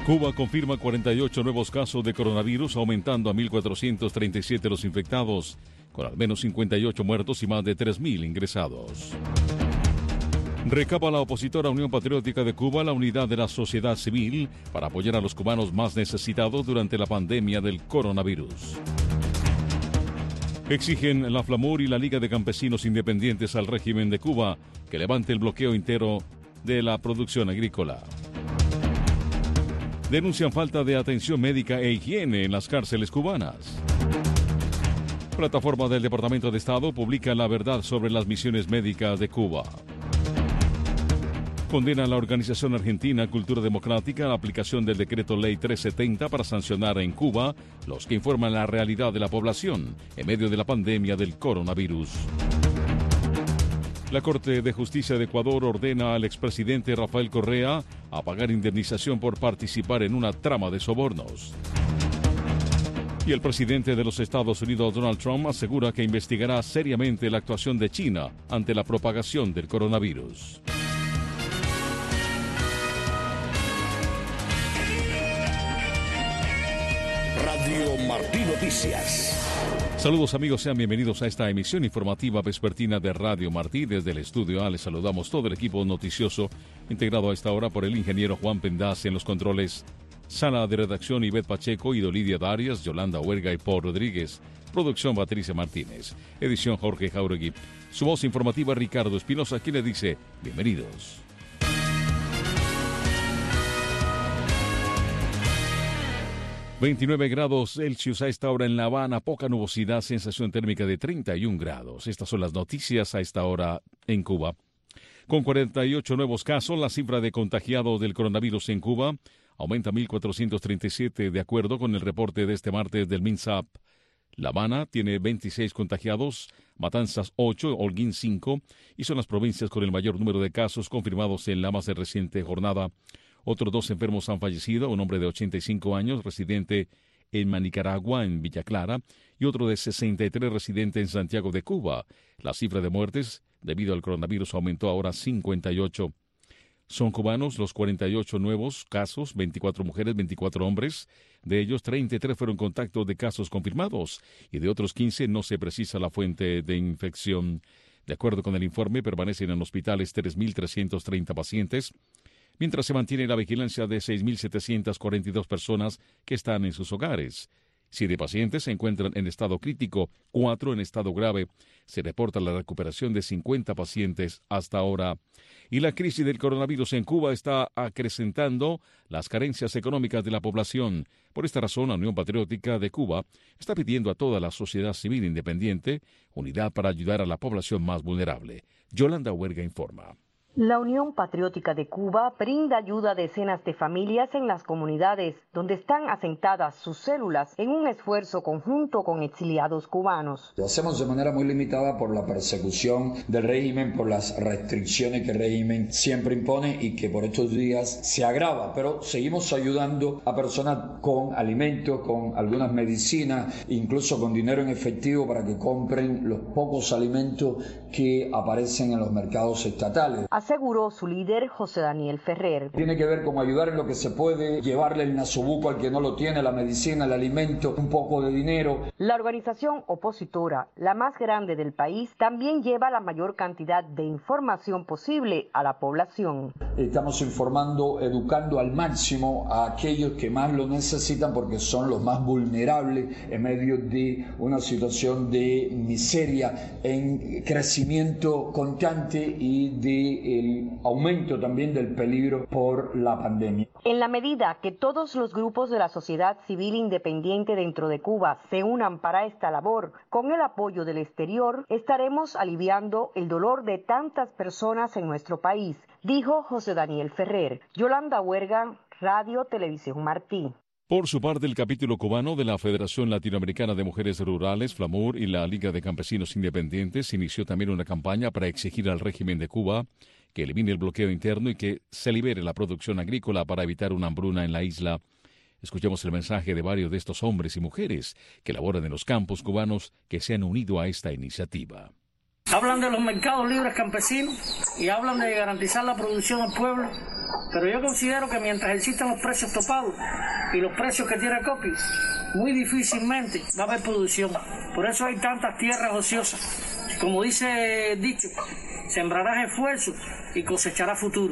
Cuba confirma 48 nuevos casos de coronavirus, aumentando a 1.437 los infectados, con al menos 58 muertos y más de 3.000 ingresados. Recaba la opositora Unión Patriótica de Cuba la unidad de la sociedad civil para apoyar a los cubanos más necesitados durante la pandemia del coronavirus. Exigen la FLAMUR y la Liga de Campesinos Independientes al régimen de Cuba que levante el bloqueo entero de la producción agrícola. Denuncian falta de atención médica e higiene en las cárceles cubanas. Plataforma del Departamento de Estado publica la verdad sobre las misiones médicas de Cuba. Condena la Organización Argentina Cultura Democrática la aplicación del Decreto Ley 370 para sancionar en Cuba los que informan la realidad de la población en medio de la pandemia del coronavirus. La Corte de Justicia de Ecuador ordena al expresidente Rafael Correa a pagar indemnización por participar en una trama de sobornos. Y el presidente de los Estados Unidos, Donald Trump, asegura que investigará seriamente la actuación de China ante la propagación del coronavirus. Radio Martí Noticias. Saludos amigos, sean bienvenidos a esta emisión informativa vespertina de Radio Martí. Desde el estudio A les saludamos todo el equipo noticioso, integrado a esta hora por el ingeniero Juan Pendaz en los controles, sala de redacción Ivette Pacheco, Idolidia Darias, Yolanda Huerga y Paul Rodríguez, producción Patricia Martínez, edición Jorge Jauregui, su voz informativa Ricardo Espinosa, quien le dice bienvenidos. 29 grados Celsius a esta hora en La Habana, poca nubosidad, sensación térmica de 31 grados. Estas son las noticias a esta hora en Cuba. Con 48 nuevos casos, la cifra de contagiados del coronavirus en Cuba aumenta a 1.437 de acuerdo con el reporte de este martes del MINSAP. La Habana tiene 26 contagiados, Matanzas 8, Holguín 5 y son las provincias con el mayor número de casos confirmados en la más reciente jornada. Otros 2 enfermos han fallecido, un hombre de 85 años, residente en Manicaragua, en Villa Clara, y otro de 63, residente en Santiago de Cuba. La cifra de muertes debido al coronavirus aumentó ahora a 58. Son cubanos los 48 nuevos casos, 24 mujeres, 24 hombres. De ellos, 33 fueron contactos de casos confirmados y de otros 15 no se precisa la fuente de infección. De acuerdo con el informe, permanecen en hospitales 3.330 pacientes, mientras se mantiene la vigilancia de 6.742 personas que están en sus hogares. 7 pacientes se encuentran en estado crítico, 4 en estado grave. Se reporta la recuperación de 50 pacientes hasta ahora. Y la crisis del coronavirus en Cuba está acrecentando las carencias económicas de la población. Por esta razón, la Unión Patriótica de Cuba está pidiendo a toda la sociedad civil independiente unidad para ayudar a la población más vulnerable. Yolanda Huerga informa. La Unión Patriótica de Cuba brinda ayuda a decenas de familias en las comunidades donde están asentadas sus células en un esfuerzo conjunto con exiliados cubanos. Lo hacemos de manera muy limitada por la persecución del régimen, por las restricciones que el régimen siempre impone y que por estos días se agrava, pero seguimos ayudando a personas con alimentos, con algunas medicinas, incluso con dinero en efectivo para que compren los pocos alimentos que aparecen en los mercados estatales. Aseguró su líder José Daniel Ferrer. Tiene que ver con ayudar en lo que se puede, llevarle el nasobuco al que no lo tiene, la medicina, el alimento, un poco de dinero. La organización opositora, la más grande del país, también lleva la mayor cantidad de información posible a la población. Estamos informando, educando al máximo a aquellos que más lo necesitan porque son los más vulnerables en medio de una situación de miseria, en crecimiento constante y de el aumento también del peligro por la pandemia. En la medida que todos los grupos de la sociedad civil independiente dentro de Cuba se unan para esta labor, con el apoyo del exterior, estaremos aliviando el dolor de tantas personas en nuestro país, dijo José Daniel Ferrer. Yolanda Huerga, Radio Televisión Martí. Por su parte, el capítulo cubano de la Federación Latinoamericana de Mujeres Rurales, FLAMUR, y la Liga de Campesinos Independientes inició también una campaña para exigir al régimen de Cuba que elimine el bloqueo interno y que se libere la producción agrícola para evitar una hambruna en la isla. Escuchemos el mensaje de varios de estos hombres y mujeres que laboran en los campos cubanos que se han unido a esta iniciativa. Hablan de los mercados libres campesinos y hablan de garantizar la producción al pueblo Pero yo considero que mientras existan los precios topados y los precios que tiene Coqui, muy difícilmente va a haber producción. Por eso hay tantas tierras ociosas. Como dice el dicho, sembrarás esfuerzo y cosecharás futuro.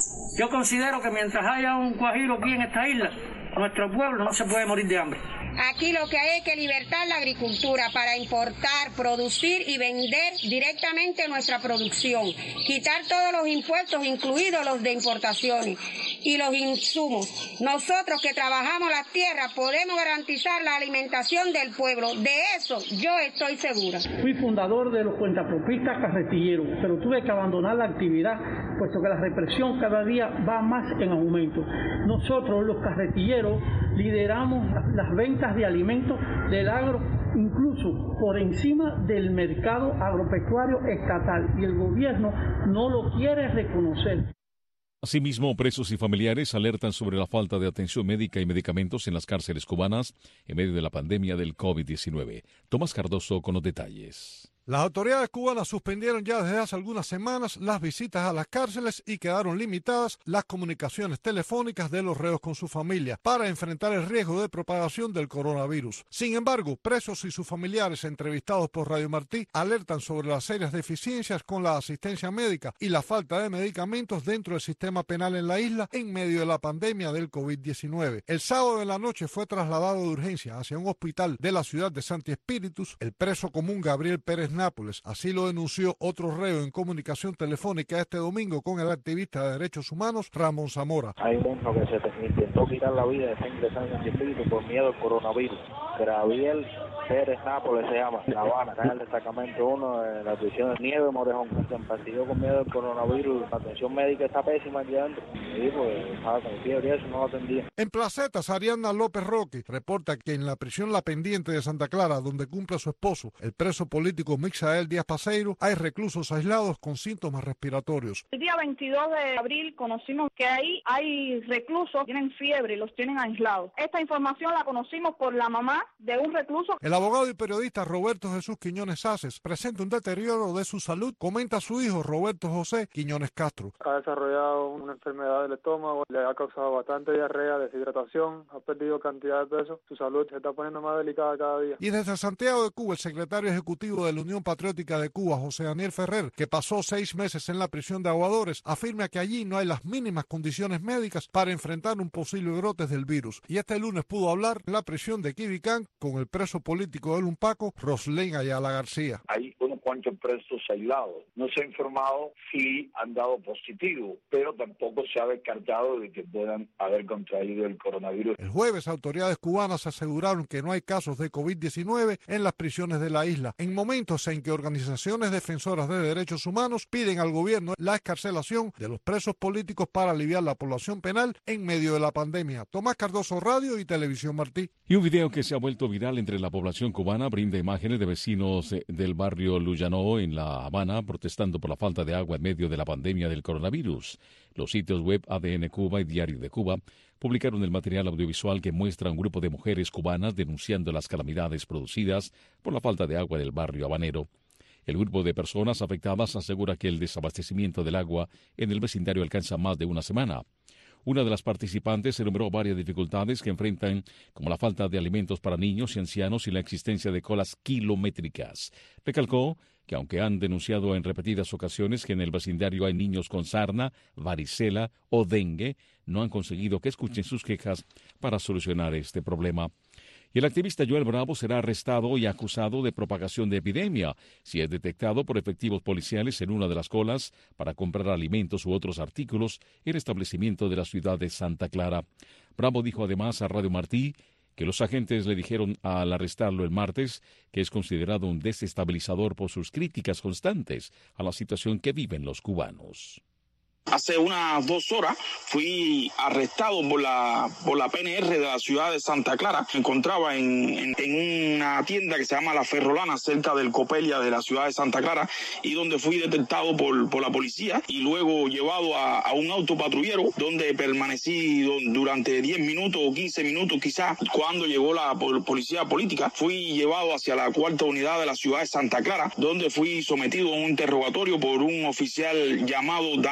Yo considero que mientras haya un guajiro aquí en esta isla, nuestro pueblo no se puede morir de hambre. Aquí lo que hay es que libertar la agricultura para importar, producir y vender directamente nuestra producción. Quitar todos los impuestos, incluidos los de importaciones y los insumos. Nosotros que trabajamos las tierras podemos garantizar la alimentación del pueblo. De eso yo estoy segura. Fui fundador de los cuentapropistas carretilleros, pero tuve que abandonar la actividad, puesto que la represión cada día va más en aumento. Nosotros, los carretilleros, lideramos las ventas de alimentos del agro, incluso por encima del mercado agropecuario estatal, y el gobierno no lo quiere reconocer. Asimismo, presos y familiares alertan sobre la falta de atención médica y medicamentos en las cárceles cubanas en medio de la pandemia del COVID-19. Tomás Cardoso con los detalles. Las autoridades cubanas suspendieron ya desde hace algunas semanas las visitas a las cárceles y quedaron limitadas las comunicaciones telefónicas de los reos con su familia para enfrentar el riesgo de propagación del coronavirus. Sin embargo, presos y sus familiares entrevistados por Radio Martí alertan sobre las serias deficiencias con la asistencia médica y la falta de medicamentos dentro del sistema penal en la isla en medio de la pandemia del COVID-19. El sábado de la noche fue trasladado de urgencia hacia un hospital de la ciudad de Santi Espíritus el preso común Gabriel Pérez Nápoles. Así lo denunció otro reo en comunicación telefónica este domingo con el activista de derechos humanos Ramón Zamora. Hay uno que se intentó quitar la vida, está ingresando en espíritu por miedo al coronavirus. Gabriel Pérez Nápoles se llama, La Habana, está en el destacamento 1 de la prisión de Nieve Morejón. Se empastilló con miedo al coronavirus, la atención médica está pésima aquí adentro. Y dijo que estaba con fiebre y eso no lo atendía. En Placetas, Ariana López Roque reporta que en la prisión La Pendiente de Santa Clara, donde cumple su esposo, el preso político Mixael Díaz Paseiro, hay reclusos aislados con síntomas respiratorios. El día 22 de abril conocimos que ahí hay reclusos que tienen fiebre y los tienen aislados. Esta información la conocimos por la mamá de un recluso. El abogado y periodista Roberto Jesús Quiñones Aces presenta un deterioro de su salud, comenta su hijo Roberto José Quiñones Castro. Ha desarrollado una enfermedad del estómago, le ha causado bastante diarrea, deshidratación, ha perdido cantidad de peso, su salud se está poniendo más delicada cada día. Y desde Santiago de Cuba, el secretario ejecutivo de la Unión Patriótica de Cuba, José Daniel Ferrer, que pasó 6 meses en la prisión de Aguadores, afirma que allí no hay las mínimas condiciones médicas para enfrentar un posible brote del virus. Y este lunes pudo hablar en la prisión de Quibicán con el preso político de Lumpaco, Roslén Ayala García. Hay unos cuantos presos aislados. No se ha informado si han dado positivo, pero tampoco se ha descartado de que puedan haber contraído el coronavirus. El jueves, autoridades cubanas aseguraron que no hay casos de COVID-19 en las prisiones de la isla, en momentos en que organizaciones defensoras de derechos humanos piden al gobierno la excarcelación de los presos políticos para aliviar la población penal en medio de la pandemia. Tomás Cardoso, Radio y Televisión Martí. Y un video que se ha vuelto viral entre la población cubana brinda imágenes de vecinos del barrio Luyano en La Habana protestando por la falta de agua en medio de la pandemia del coronavirus. Los sitios web ADN Cuba y Diario de Cuba publicaron el material audiovisual que muestra a un grupo de mujeres cubanas denunciando las calamidades producidas por la falta de agua del barrio habanero. El grupo de personas afectadas asegura que el desabastecimiento del agua en el vecindario alcanza más de una semana. Una de las participantes enumeró varias dificultades que enfrentan, como la falta de alimentos para niños y ancianos y la existencia de colas kilométricas. Recalcó que aunque han denunciado en repetidas ocasiones que en el vecindario hay niños con sarna, varicela o dengue, no han conseguido que escuchen sus quejas para solucionar este problema. Y el activista Joel Bravo será arrestado y acusado de propagación de epidemia si es detectado por efectivos policiales en una de las colas para comprar alimentos u otros artículos en el establecimiento de la ciudad de Santa Clara. Bravo dijo además a Radio Martí que los agentes le dijeron al arrestarlo el martes que es considerado un desestabilizador por sus críticas constantes a la situación que viven los cubanos. Hace unas 2 horas fui arrestado por la PNR de la ciudad de Santa Clara. Me encontraba en una tienda que se llama La Ferrolana, cerca del Copelia de la ciudad de Santa Clara, y donde fui detectado por la policía y luego llevado a un auto patrullero donde permanecí durante 10 minutos o 15 minutos quizás. Cuando llegó la policía política, fui llevado hacia la 4ª unidad de la ciudad de Santa Clara, donde fui sometido a un interrogatorio por un oficial llamado Daniel.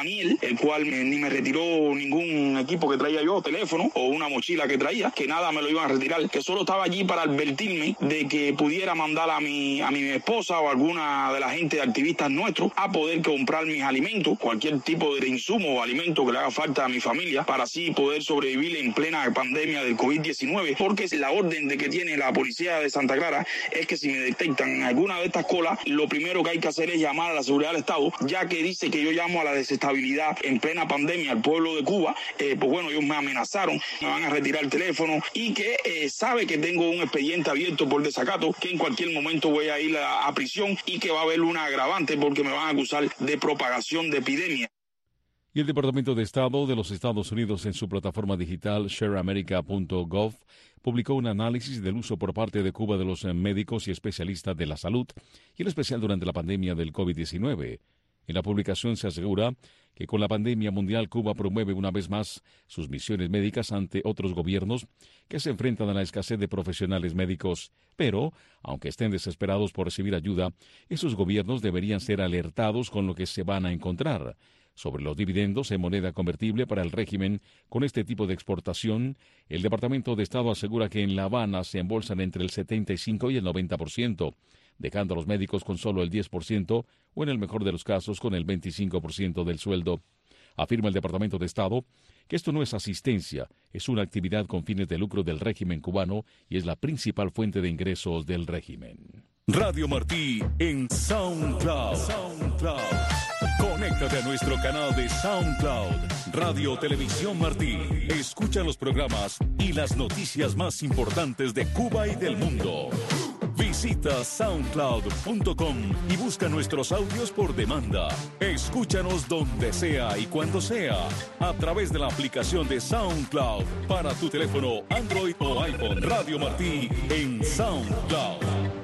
el cual ni me retiró ningún equipo que traía yo, teléfono o una mochila que traía, que nada me lo iban a retirar, que solo estaba allí para advertirme de que pudiera mandar a mi esposa o alguna de la gente de activistas nuestros a poder comprar mis alimentos, cualquier tipo de insumo o alimento que le haga falta a mi familia, para así poder sobrevivir en plena pandemia del COVID-19, porque la orden de que tiene la policía de Santa Clara es que si me detectan en alguna de estas colas, lo primero que hay que hacer es llamar a la seguridad del Estado, ya que dice que yo llamo a la desestabilidad en plena pandemia al pueblo de Cuba. Pues bueno, ellos me amenazaron, me van a retirar el teléfono y que sabe que tengo un expediente abierto por desacato, que en cualquier momento voy a ir a prisión y que va a haber una agravante porque me van a acusar de propagación de epidemia. Y el Departamento de Estado de los Estados Unidos en su plataforma digital shareamerica.gov publicó un análisis del uso por parte de Cuba de los médicos y especialistas de la salud, y en especial durante la pandemia del COVID-19. En la publicación se asegura que con la pandemia mundial Cuba promueve una vez más sus misiones médicas ante otros gobiernos que se enfrentan a la escasez de profesionales médicos. Pero, aunque estén desesperados por recibir ayuda, esos gobiernos deberían ser alertados con lo que se van a encontrar. Sobre los dividendos en moneda convertible para el régimen con este tipo de exportación, el Departamento de Estado asegura que en La Habana se embolsan entre el 75 y el 90%, dejando a los médicos con solo el 10% o en el mejor de los casos con el 25% del sueldo. Afirma el Departamento de Estado que esto no es asistencia, es una actividad con fines de lucro del régimen cubano y es la principal fuente de ingresos del régimen. Radio Martí en SoundCloud. Conéctate a nuestro canal de SoundCloud, Radio Televisión Martí. Escucha los programas y las noticias más importantes de Cuba y del mundo. Visita soundcloud.com y busca nuestros audios por demanda. Escúchanos donde sea y cuando sea, a través de la aplicación de SoundCloud para tu teléfono Android o iPhone. Radio Martí en SoundCloud.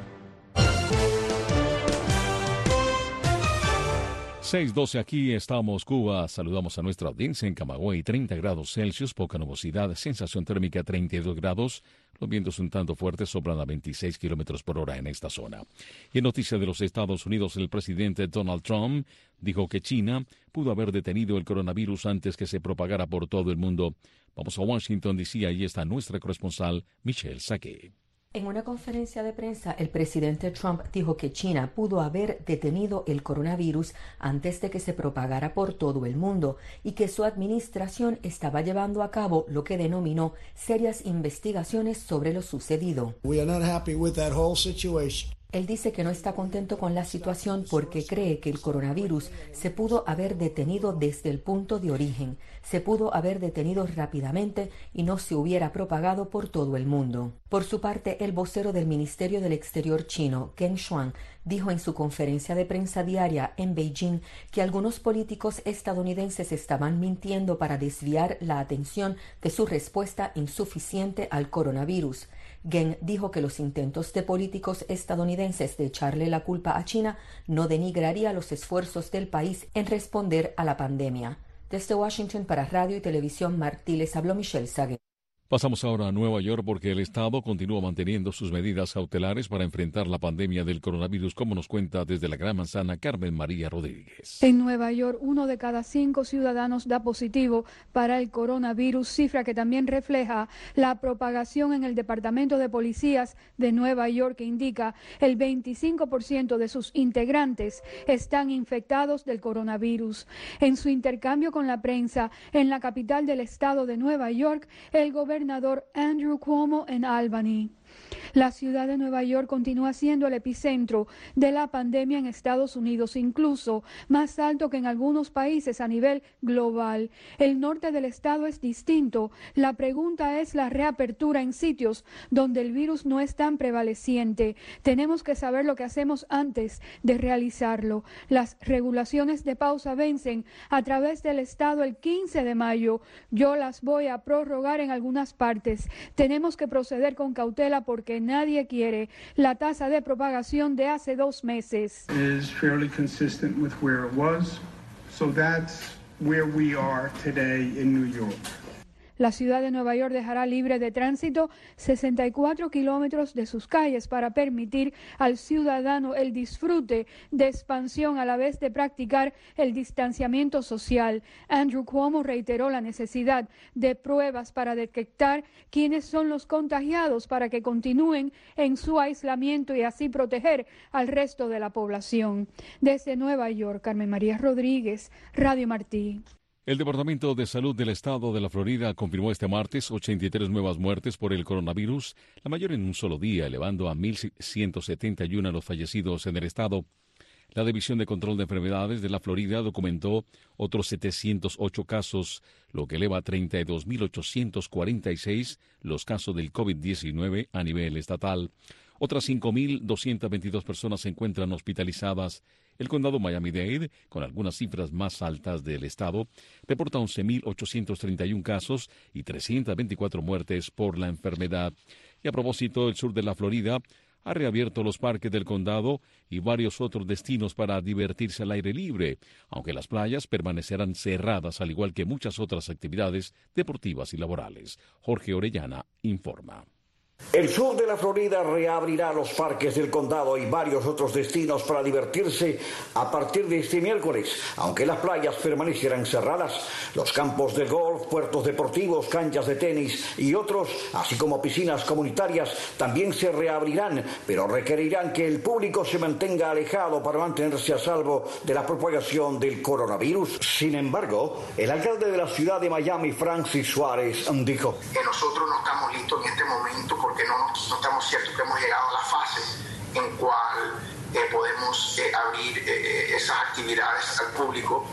6:12 aquí estamos, Cuba. Saludamos a nuestra audiencia en Camagüey, 30 grados Celsius, poca nubosidad, sensación térmica 32 grados. Los vientos un tanto fuertes soplan a 26 kilómetros por hora en esta zona. Y en noticias de los Estados Unidos, el presidente Donald Trump dijo que China pudo haber detenido el coronavirus antes que se propagara por todo el mundo. Vamos a Washington, D.C., ahí está nuestra corresponsal, Michelle Saque. En una conferencia de prensa, el presidente Trump dijo que China pudo haber detenido el coronavirus antes de que se propagara por todo el mundo y que su administración estaba llevando a cabo lo que denominó serias investigaciones sobre lo sucedido. Él dice que no está contento con la situación porque cree que el coronavirus se pudo haber detenido desde el punto de origen, se pudo haber detenido rápidamente y no se hubiera propagado por todo el mundo. Por su parte, el vocero del Ministerio del Exterior chino, Geng Shuang, dijo en su conferencia de prensa diaria en Beijing que algunos políticos estadounidenses estaban mintiendo para desviar la atención de su respuesta insuficiente al coronavirus. Geng dijo que los intentos de políticos estadounidenses de echarle la culpa a China no denigraría los esfuerzos del país en responder a la pandemia. Desde Washington para Radio y Televisión Martí les habló Michelle Sague. Pasamos ahora a Nueva York porque el Estado continúa manteniendo sus medidas cautelares para enfrentar la pandemia del coronavirus, como nos cuenta desde la Gran Manzana Carmen María Rodríguez. En Nueva York, 1 de cada 5 ciudadanos da positivo para el coronavirus, cifra que también refleja la propagación en el Departamento de Policías de Nueva York, que indica el 25% de sus integrantes están infectados del coronavirus. En su intercambio con la prensa en la capital del estado de Nueva York, el gobernador Andrew Cuomo en Albany. La ciudad de Nueva York continúa siendo el epicentro de la pandemia en Estados Unidos, incluso más alto que en algunos países a nivel global. El norte del estado es distinto. La pregunta es la reapertura en sitios donde el virus no es tan prevaleciente. Tenemos que saber lo que hacemos antes de realizarlo. Las regulaciones de pausa vencen a través del estado el 15 de mayo. Yo las voy a prorrogar en algunas partes. Tenemos que proceder con cautela porque nadie quiere la tasa de propagación de hace 2 meses. La ciudad de Nueva York dejará libre de tránsito 64 kilómetros de sus calles para permitir al ciudadano el disfrute de expansión a la vez de practicar el distanciamiento social. Andrew Cuomo reiteró la necesidad de pruebas para detectar quiénes son los contagiados para que continúen en su aislamiento y así proteger al resto de la población. Desde Nueva York, Carmen María Rodríguez, Radio Martí. El Departamento de Salud del Estado de la Florida confirmó este martes 83 nuevas muertes por el coronavirus, la mayor en un solo día, elevando a 1.171 los fallecidos en el estado. La División de Control de Enfermedades de la Florida documentó otros 708 casos, lo que eleva a 32.846 los casos del COVID-19 a nivel estatal. Otras 5.222 personas se encuentran hospitalizadas. El condado Miami-Dade, con algunas cifras más altas del estado, reporta 11.831 casos y 324 muertes por la enfermedad. Y a propósito, el sur de la Florida ha reabierto los parques del condado y varios otros destinos para divertirse al aire libre, aunque las playas permanecerán cerradas, al igual que muchas otras actividades deportivas y laborales. Jorge Orellana informa. El sur de la Florida reabrirá los parques del condado y varios otros destinos para divertirse a partir de este miércoles, aunque las playas permanecerán cerradas. Los campos de golf, puertos deportivos, canchas de tenis y otros, así como piscinas comunitarias, también se reabrirán, pero requerirán que el público se mantenga alejado para mantenerse a salvo de la propagación del coronavirus. Sin embargo, el alcalde de la ciudad de Miami, Francis Suárez, dijo que nosotros no estamos listos en este momento porque no estamos ciertos que hemos llegado a la fase en cual podemos abrir esas actividades al público.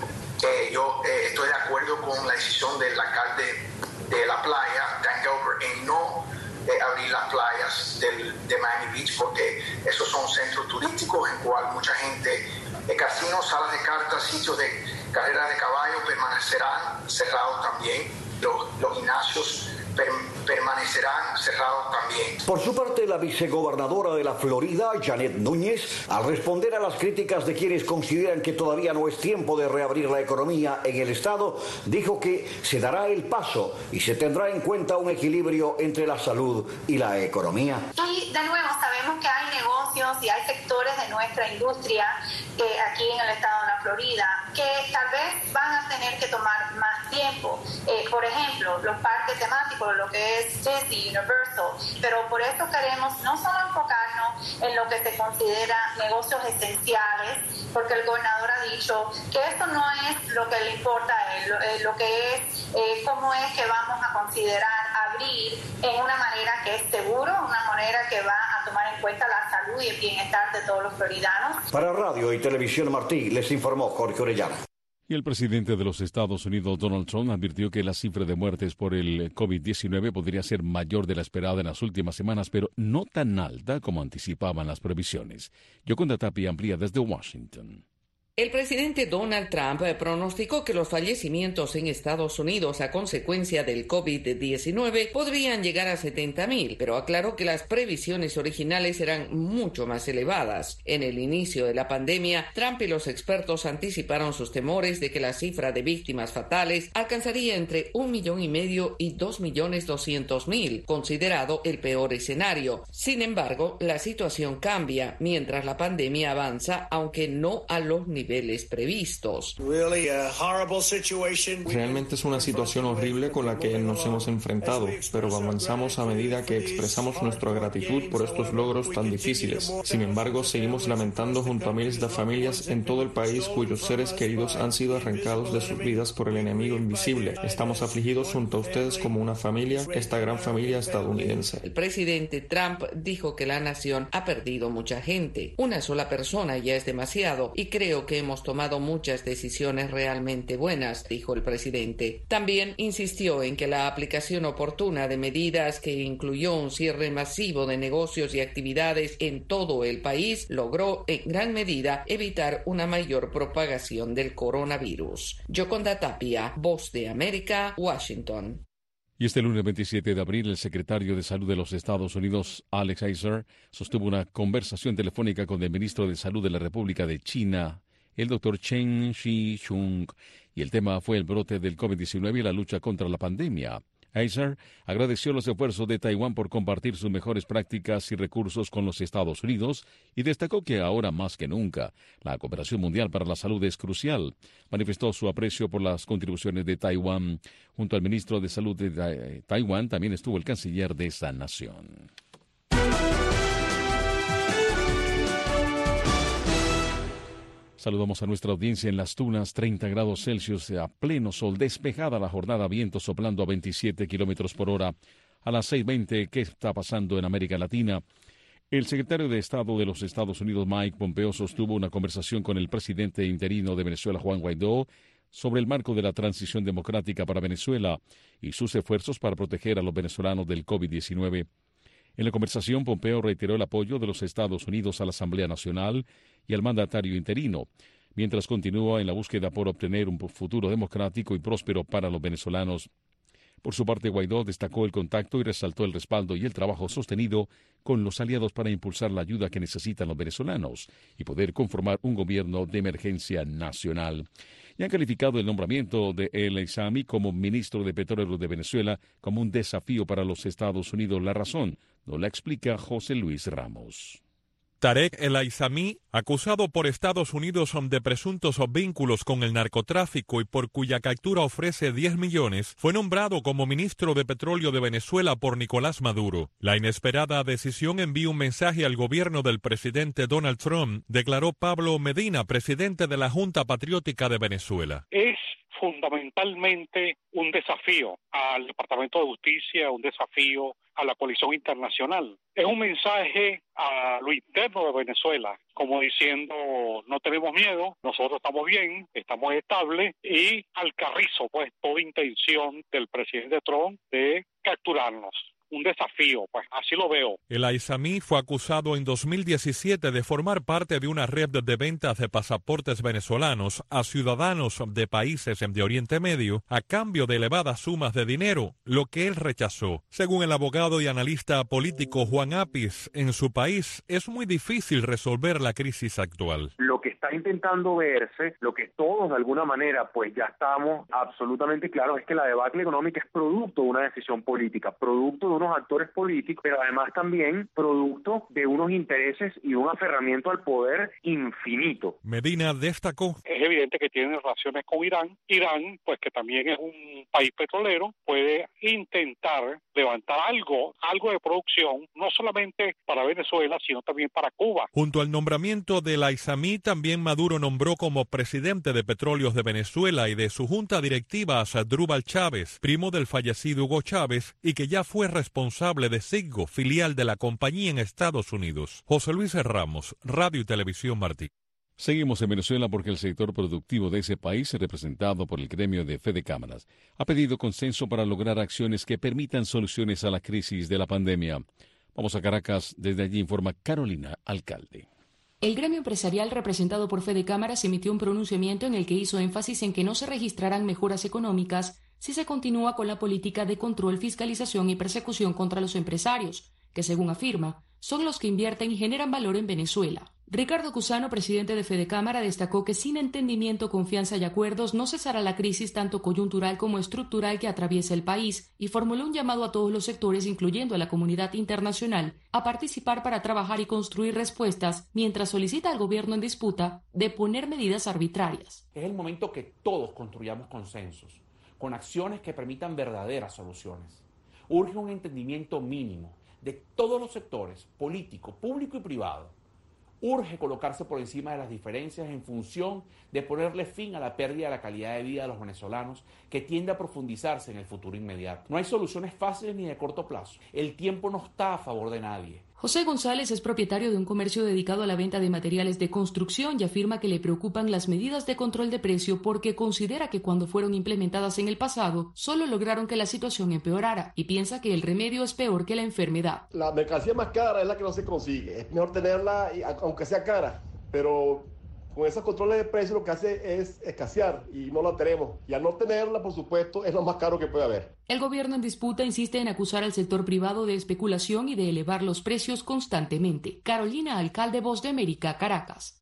Yo estoy de acuerdo con la decisión del alcalde de la playa, Dan Gilbert, en no abrir las playas de Miami Beach porque esos son centros turísticos en cual mucha gente, casinos, salas de cartas, sitios de carreras de caballo permanecerán cerrados también. Los gimnasios permanecerán cerrados también. Por su parte, la vicegobernadora de la Florida, Janet Núñez, al responder a las críticas de quienes consideran que todavía no es tiempo de reabrir la economía en el estado, dijo que se dará el paso y se tendrá en cuenta un equilibrio entre la salud y la economía. Y de nuevo sabemos que hay negocios y hay sectores de nuestra industria aquí en el estado de la Florida que tal vez van a tener que tomar más tiempo. Por ejemplo, los parques temáticos, lo que es Disney, Universal, pero por eso queremos no solo enfocarnos en lo que se considera negocios esenciales, porque el gobernador ha dicho que esto no es lo que le importa a él, lo que es cómo es que vamos a considerar abrir en una manera que es seguro, una manera que va a tomar en cuenta la salud y el bienestar de todos los floridanos. Para Radio y Televisión Martí, les informó Jorge Orellana. Y el presidente de los Estados Unidos, Donald Trump, advirtió que la cifra de muertes por el COVID-19 podría ser mayor de la esperada en las últimas semanas, pero no tan alta como anticipaban las previsiones. Yoconda Tapia amplía desde Washington. El presidente Donald Trump pronosticó que los fallecimientos en Estados Unidos a consecuencia del COVID-19 podrían llegar a 70,000, pero aclaró que las previsiones originales eran mucho más elevadas. En el inicio de la pandemia, Trump y los expertos anticiparon sus temores de que la cifra de víctimas fatales alcanzaría entre 1,5 millones y 2,2 considerado el peor escenario. Sin embargo, la situación cambia mientras la pandemia avanza, aunque no a los niveles previstos. Realmente es una situación horrible con la que nos hemos enfrentado, pero avanzamos a medida que expresamos nuestra gratitud por estos logros tan difíciles. Sin embargo, seguimos lamentando junto a miles de familias en todo el país cuyos seres queridos han sido arrancados de sus vidas por el enemigo invisible. Estamos afligidos junto a ustedes como una familia, esta gran familia estadounidense. El presidente Trump dijo que la nación ha perdido mucha gente. Una sola persona ya es demasiado y creo que hemos tomado muchas decisiones realmente buenas, dijo el presidente. También insistió en que la aplicación oportuna de medidas que incluyó un cierre masivo de negocios y actividades en todo el país logró en gran medida evitar una mayor propagación del coronavirus. Yoconda Tapia, Voz de América, Washington. Y este lunes 27 de abril, el secretario de Salud de los Estados Unidos, Alex Azar, sostuvo una conversación telefónica con el ministro de Salud de la República de China, el doctor Chen Shih-chung, y el tema fue el brote del COVID-19 y la lucha contra la pandemia. Acer agradeció los esfuerzos de Taiwán por compartir sus mejores prácticas y recursos con los Estados Unidos y destacó que ahora más que nunca la cooperación mundial para la salud es crucial. Manifestó su aprecio por las contribuciones de Taiwán. Junto al ministro de Salud de Taiwán también estuvo el canciller de esa nación. Saludamos a nuestra audiencia en Las Tunas, 30 grados Celsius a pleno sol, despejada la jornada, viento soplando a 27 kilómetros por hora. A las 6:20, ¿qué está pasando en América Latina? El secretario de Estado de los Estados Unidos, Mike Pompeo, sostuvo una conversación con el presidente interino de Venezuela, Juan Guaidó, sobre el marco de la transición democrática para Venezuela y sus esfuerzos para proteger a los venezolanos del COVID-19. En la conversación, Pompeo reiteró el apoyo de los Estados Unidos a la Asamblea Nacional y al mandatario interino, mientras continúa en la búsqueda por obtener un futuro democrático y próspero para los venezolanos. Por su parte, Guaidó destacó el contacto y resaltó el respaldo y el trabajo sostenido con los aliados para impulsar la ayuda que necesitan los venezolanos y poder conformar un gobierno de emergencia nacional. Y han calificado el nombramiento de El Aizami como ministro de Petróleo de Venezuela como un desafío para los Estados Unidos. La razón nos la explica José Luis Ramos. Tarek El Aizami, acusado por Estados Unidos de presuntos vínculos con el narcotráfico y por cuya captura ofrece 10 millones, fue nombrado como ministro de Petróleo de Venezuela por Nicolás Maduro. La inesperada decisión envía un mensaje al gobierno del presidente Donald Trump, declaró Pablo Medina, presidente de la Junta Patriótica de Venezuela. Es fundamentalmente un desafío al Departamento de Justicia, un desafío a la coalición internacional. Es un mensaje a lo interno de Venezuela, como diciendo, no tenemos miedo, nosotros estamos bien, estamos estables, y al carrizo, pues, toda intención del presidente Trump de capturarnos. Un desafío, pues así lo veo. El Aizami fue acusado en 2017 de formar parte de una red de ventas de pasaportes venezolanos a ciudadanos de países de Oriente Medio a cambio de elevadas sumas de dinero, lo que él rechazó. Según el abogado y analista político Juan Apis, en su país es muy difícil resolver la crisis actual. Lo que está intentando verse, lo que todos de alguna manera pues ya estamos absolutamente claros, es que la debacle económica es producto de una decisión política, producto de unos actores políticos, pero además también producto de unos intereses y un aferramiento al poder infinito. Medina destacó: es evidente que tienen relaciones con Irán. Irán, pues que también es un país petrolero, puede intentar levantar algo de producción, no solamente para Venezuela, sino también para Cuba. Junto al nombramiento del Aizami, también Maduro nombró como presidente de Petróleos de Venezuela y de su junta directiva a Asdrúbal Chávez, primo del fallecido Hugo Chávez, y que ya fue responsable de Citgo, filial de la compañía en Estados Unidos. José Luis Ramos, Radio y Televisión Martí. Seguimos en Venezuela porque el sector productivo de ese país, representado por el gremio de Fedecámaras, ha pedido consenso para lograr acciones que permitan soluciones a la crisis de la pandemia. Vamos a Caracas, desde allí informa Carolina Alcalde. El gremio empresarial representado por Fedecámaras emitió un pronunciamiento en el que hizo énfasis en que no se registrarán mejoras económicas si se continúa con la política de control, fiscalización y persecución contra los empresarios, que según afirma, son los que invierten y generan valor en Venezuela. Ricardo Cusano, presidente de Fedecámara, destacó que sin entendimiento, confianza y acuerdos no cesará la crisis tanto coyuntural como estructural que atraviesa el país, y formuló un llamado a todos los sectores, incluyendo a la comunidad internacional, a participar para trabajar y construir respuestas, mientras solicita al gobierno en disputa de poner medidas arbitrarias. Es el momento que todos construyamos consensos, con acciones que permitan verdaderas soluciones. Urge un entendimiento mínimo de todos los sectores, político, público y privado. Urge colocarse por encima de las diferencias en función de ponerle fin a la pérdida de la calidad de vida de los venezolanos, que tiende a profundizarse en el futuro inmediato. No hay soluciones fáciles ni de corto plazo. El tiempo no está a favor de nadie. José González es propietario de un comercio dedicado a la venta de materiales de construcción y afirma que le preocupan las medidas de control de precio porque considera que cuando fueron implementadas en el pasado solo lograron que la situación empeorara, y piensa que el remedio es peor que la enfermedad. La mercancía más cara es la que no se consigue. Es mejor tenerla aunque sea cara, pero con esos controles de precio lo que hace es escasear y no la tenemos. Y al no tenerla, por supuesto, es lo más caro que puede haber. El gobierno en disputa insiste en acusar al sector privado de especulación y de elevar los precios constantemente. Carolina Alcalde, Voz de América, Caracas.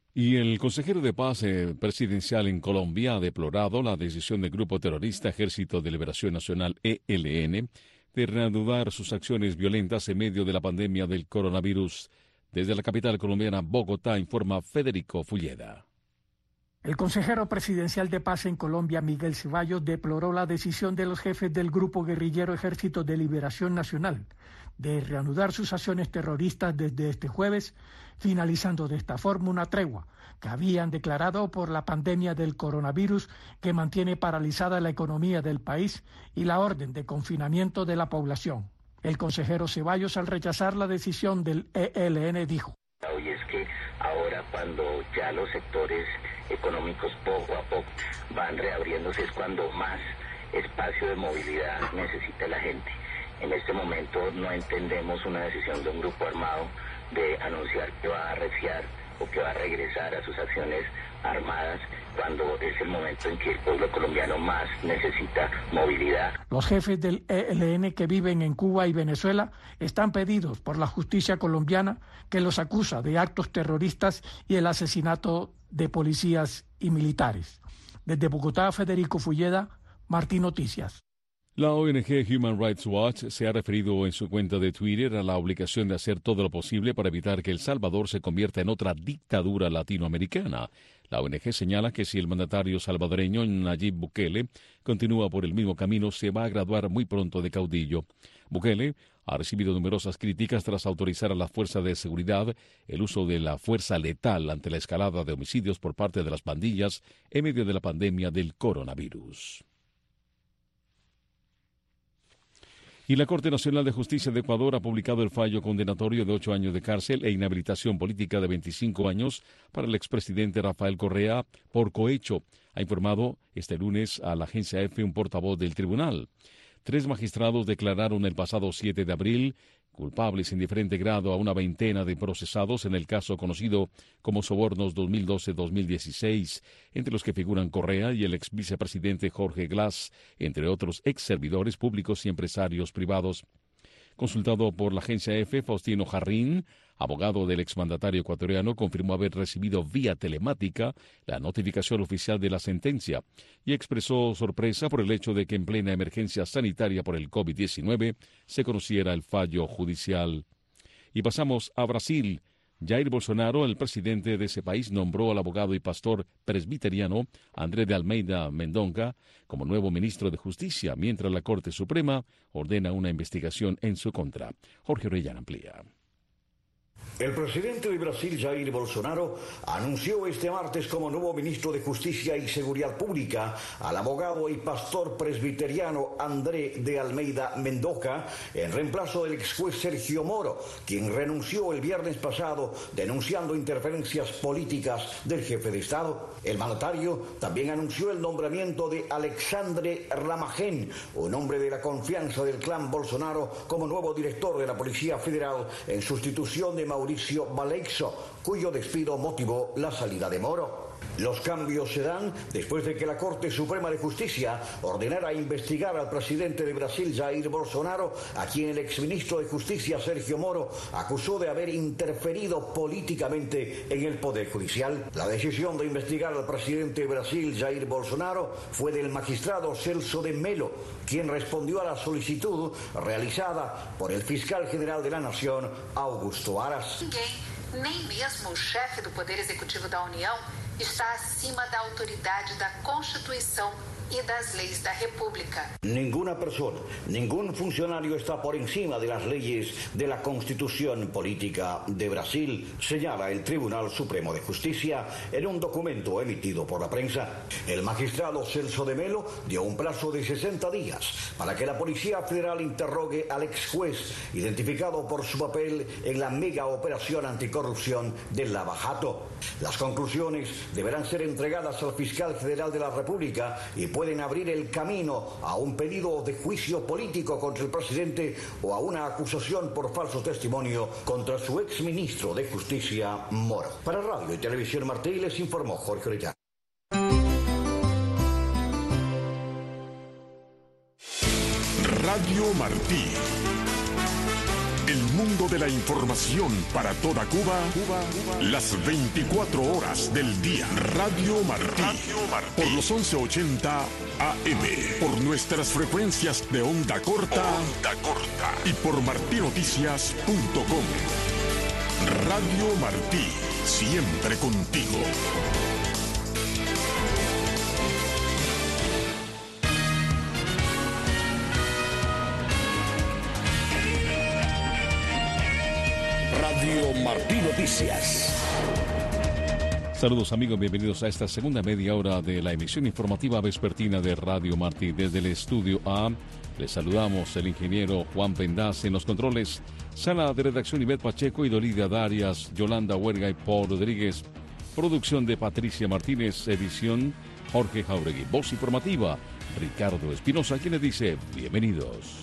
Y el consejero de paz presidencial en Colombia ha deplorado la decisión del grupo terrorista Ejército de Liberación Nacional, ELN, de reanudar sus acciones violentas en medio de la pandemia del coronavirus. Desde la capital colombiana, Bogotá, informa Federico Fulleda. El consejero presidencial de paz en Colombia, Miguel Ceballos, deploró la decisión de los jefes del grupo guerrillero Ejército de Liberación Nacional de reanudar sus acciones terroristas desde este jueves, finalizando de esta forma una tregua que habían declarado por la pandemia del coronavirus que mantiene paralizada la economía del país y la orden de confinamiento de la población. El consejero Ceballos, al rechazar la decisión del ELN, dijo: Hoy es que ahora, cuando ya los sectores económicos poco a poco van reabriéndose, es cuando más espacio de movilidad necesita la gente. En este momento no entendemos una decisión de un grupo armado de anunciar que va a arreciar o que va a regresar a sus acciones armadas cuando es el momento en que el pueblo colombiano más necesita movilidad. Los jefes del ELN que viven en Cuba y Venezuela están pedidos por la justicia colombiana, que los acusa de actos terroristas y el asesinato de policías y militares. Desde Bogotá, Federico Fulleda, Martín Noticias. La ONG Human Rights Watch se ha referido en su cuenta de Twitter a la obligación de hacer todo lo posible para evitar que El Salvador se convierta en otra dictadura latinoamericana. La ONG señala que si el mandatario salvadoreño Nayib Bukele continúa por el mismo camino, se va a graduar muy pronto de caudillo. Bukele ha recibido numerosas críticas tras autorizar a las fuerzas de seguridad el uso de la fuerza letal ante la escalada de homicidios por parte de las pandillas en medio de la pandemia del coronavirus. Y la Corte Nacional de Justicia de Ecuador ha publicado el fallo condenatorio de 8 años de cárcel e inhabilitación política de 25 años para el expresidente Rafael Correa por cohecho, ha informado este lunes a la agencia EFE un portavoz del tribunal. 3 magistrados declararon el pasado 7 de abril culpables en diferente grado a una veintena de procesados en el caso conocido como Sobornos 2012-2016, entre los que figuran Correa y el ex vicepresidente Jorge Glass, entre otros ex servidores públicos y empresarios privados. Consultado por la agencia EFE, Faustino Jarrín, abogado del exmandatario ecuatoriano, confirmó haber recibido vía telemática la notificación oficial de la sentencia y expresó sorpresa por el hecho de que en plena emergencia sanitaria por el COVID-19 se conociera el fallo judicial. Y pasamos a Brasil. Jair Bolsonaro, el presidente de ese país, nombró al abogado y pastor presbiteriano André de Almeida Mendonça como nuevo ministro de Justicia, mientras la Corte Suprema ordena una investigación en su contra. Jorge Orellana amplía. El presidente de Brasil, Jair Bolsonaro, anunció este martes como nuevo ministro de Justicia y Seguridad Pública al abogado y pastor presbiteriano André de Almeida Mendonça, en reemplazo del ex juez Sergio Moro, quien renunció el viernes pasado denunciando interferencias políticas del jefe de Estado. El mandatario también anunció el nombramiento de Alexandre Ramagem, un hombre de la confianza del clan Bolsonaro, como nuevo director de la Policía Federal en sustitución de Mauricio Baleixo, cuyo despido motivó la salida de Moro. Los cambios se dan después de que la Corte Suprema de Justicia ordenara investigar al presidente de Brasil, Jair Bolsonaro, a quien el exministro de Justicia, Sergio Moro, acusó de haber interferido políticamente en el Poder Judicial. La decisión de investigar al presidente de Brasil, Jair Bolsonaro, fue del magistrado Celso de Mello, quien respondió a la solicitud realizada por el fiscal general de la Nación, Augusto Aras. Nem mesmo o chefe do Poder Executivo da União está acima da autoridade da Constituição y das leyes de la República. Ninguna persona, ningún funcionario está por encima de las leyes de la Constitución Política de Brasil, señala el Tribunal Supremo de Justicia en un documento emitido por la prensa. El magistrado Celso de Mello dio un plazo de 60 días para que la Policía Federal interrogue al ex juez, identificado por su papel en la mega operación anticorrupción del Lava Jato. Las conclusiones deberán ser entregadas al fiscal general de la República y pueden abrir el camino a un pedido de juicio político contra el presidente o a una acusación por falso testimonio contra su exministro de Justicia, Moro. Para Radio y Televisión Martí les informó Jorge Orellana. Radio Martí. El mundo de la información para toda Cuba, las 24 horas del día. Radio Martí. Por los 1180 AM. Por nuestras frecuencias de onda corta. Y por martinoticias.com. Radio Martí. Siempre contigo. Radio Martí Noticias. Saludos amigos, bienvenidos a esta segunda media hora de la emisión informativa vespertina de Radio Martí. Desde el estudio A, les saludamos el ingeniero Juan Pendaz en los controles, sala de redacción Ivette Pacheco y Dolida Darias, Yolanda Huerga y Paul Rodríguez, producción de Patricia Martínez, edición Jorge Jauregui, voz informativa Ricardo Espinosa, quien les dice bienvenidos.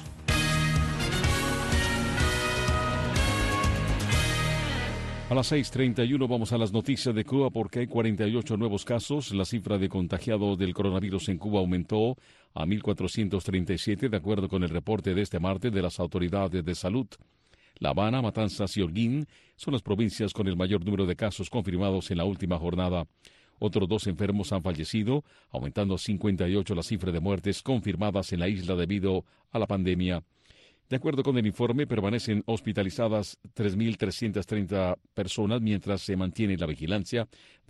A las 6:31 vamos a las noticias de Cuba porque hay 48 nuevos casos. La cifra de contagiados del coronavirus en Cuba aumentó a 1.437 de acuerdo con el reporte de este martes de las autoridades de salud. La Habana, Matanzas y Holguín son las provincias con el mayor número de casos confirmados en la última jornada. Otros 2 enfermos han fallecido, aumentando a 58 la cifra de muertes confirmadas en la isla debido a la pandemia. De acuerdo con el informe, permanecen hospitalizadas 3.330 personas, mientras se mantiene la vigilancia de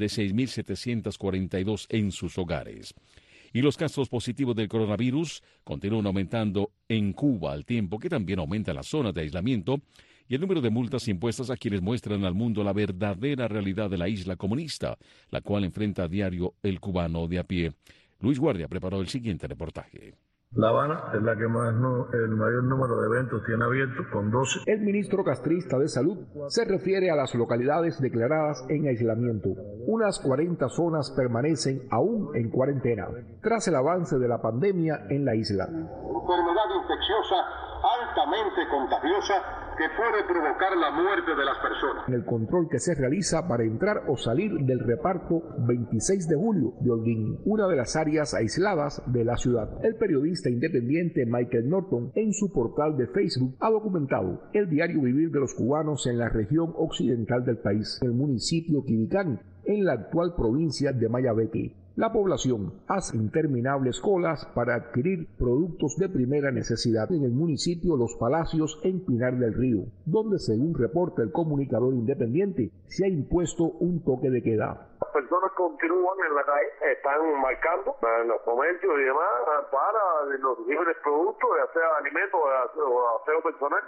6.742 en sus hogares. Y los casos positivos del coronavirus continúan aumentando en Cuba, al tiempo que también aumenta la zona de aislamiento y el número de multas impuestas a quienes muestran al mundo la verdadera realidad de la isla comunista, la cual enfrenta a diario el cubano de a pie. Luis Guardia preparó el siguiente reportaje. La Habana es la que el mayor número de eventos tiene abiertos, con 12. El ministro castrista de Salud se refiere a las localidades declaradas en aislamiento. Unas 40 zonas permanecen aún en cuarentena, tras el avance de la pandemia en la isla. Enfermedad infecciosa altamente contagiosa que puede provocar la muerte de las personas. En el control que se realiza para entrar o salir del reparto 26 de julio de Holguín, una de las áreas aisladas de la ciudad. El periodista independiente Michael Norton, en su portal de Facebook, ha documentado el diario vivir de los cubanos en la región occidental del país, el municipio Quibicán, en la actual provincia de Mayabeque. La población hace interminables colas para adquirir productos de primera necesidad en el municipio Los Palacios, en Pinar del Río, donde, según reporta el comunicador independiente, se ha impuesto un toque de queda. Las personas continúan en la calle, están marcando en los comercios y demás para los libres productos, ya sea alimentos o aseo personal.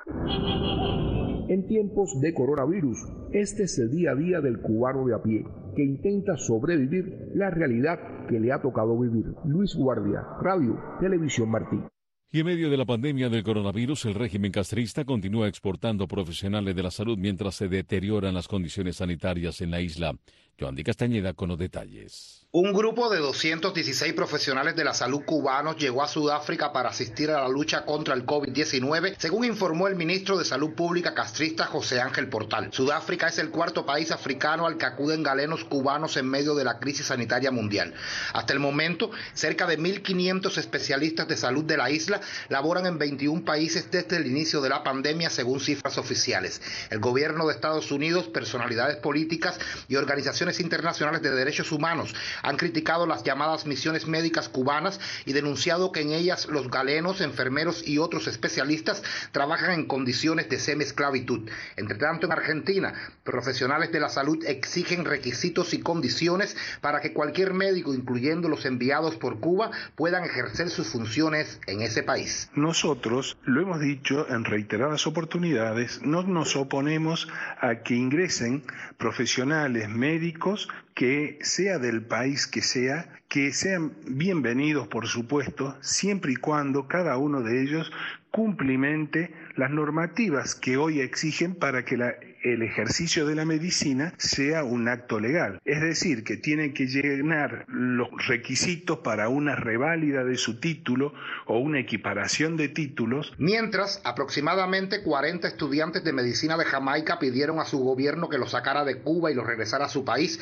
En tiempos de coronavirus, este es el día a día del cubano de a pie, que intenta sobrevivir la realidad que le ha tocado vivir. Luis Guardia, Radio Televisión Martí. Y en medio de la pandemia del coronavirus, el régimen castrista continúa exportando profesionales de la salud mientras se deterioran las condiciones sanitarias en la isla. Joandy Castañeda con los detalles. Un grupo de 216 profesionales de la salud cubanos llegó a Sudáfrica para asistir a la lucha contra el COVID-19, según informó el ministro de Salud Pública castrista José Ángel Portal. Sudáfrica es el cuarto país africano al que acuden galenos cubanos en medio de la crisis sanitaria mundial. Hasta el momento, cerca de 1.500 especialistas de salud de la isla laboran en 21 países desde el inicio de la pandemia, según cifras oficiales. El gobierno de Estados Unidos, personalidades políticas y organizaciones internacionales de derechos humanos han criticado las llamadas misiones médicas cubanas y denunciado que en ellas los galenos, enfermeros y otros especialistas trabajan en condiciones de semiesclavitud. Entre tanto, en Argentina, profesionales de la salud exigen requisitos y condiciones para que cualquier médico, incluyendo los enviados por Cuba, puedan ejercer sus funciones en ese país. Nosotros, lo hemos dicho en reiteradas oportunidades, no nos oponemos a que ingresen profesionales médicos que sea del país que sean bienvenidos, por supuesto, siempre y cuando cada uno de ellos cumplimente las normativas que hoy exigen para que el ejercicio de la medicina sea un acto legal. Es decir, que tienen que llenar los requisitos para una reválida de su título o una equiparación de títulos. Mientras, aproximadamente 40 estudiantes de medicina de Jamaica pidieron a su gobierno que los sacara de Cuba y los regresara a su país a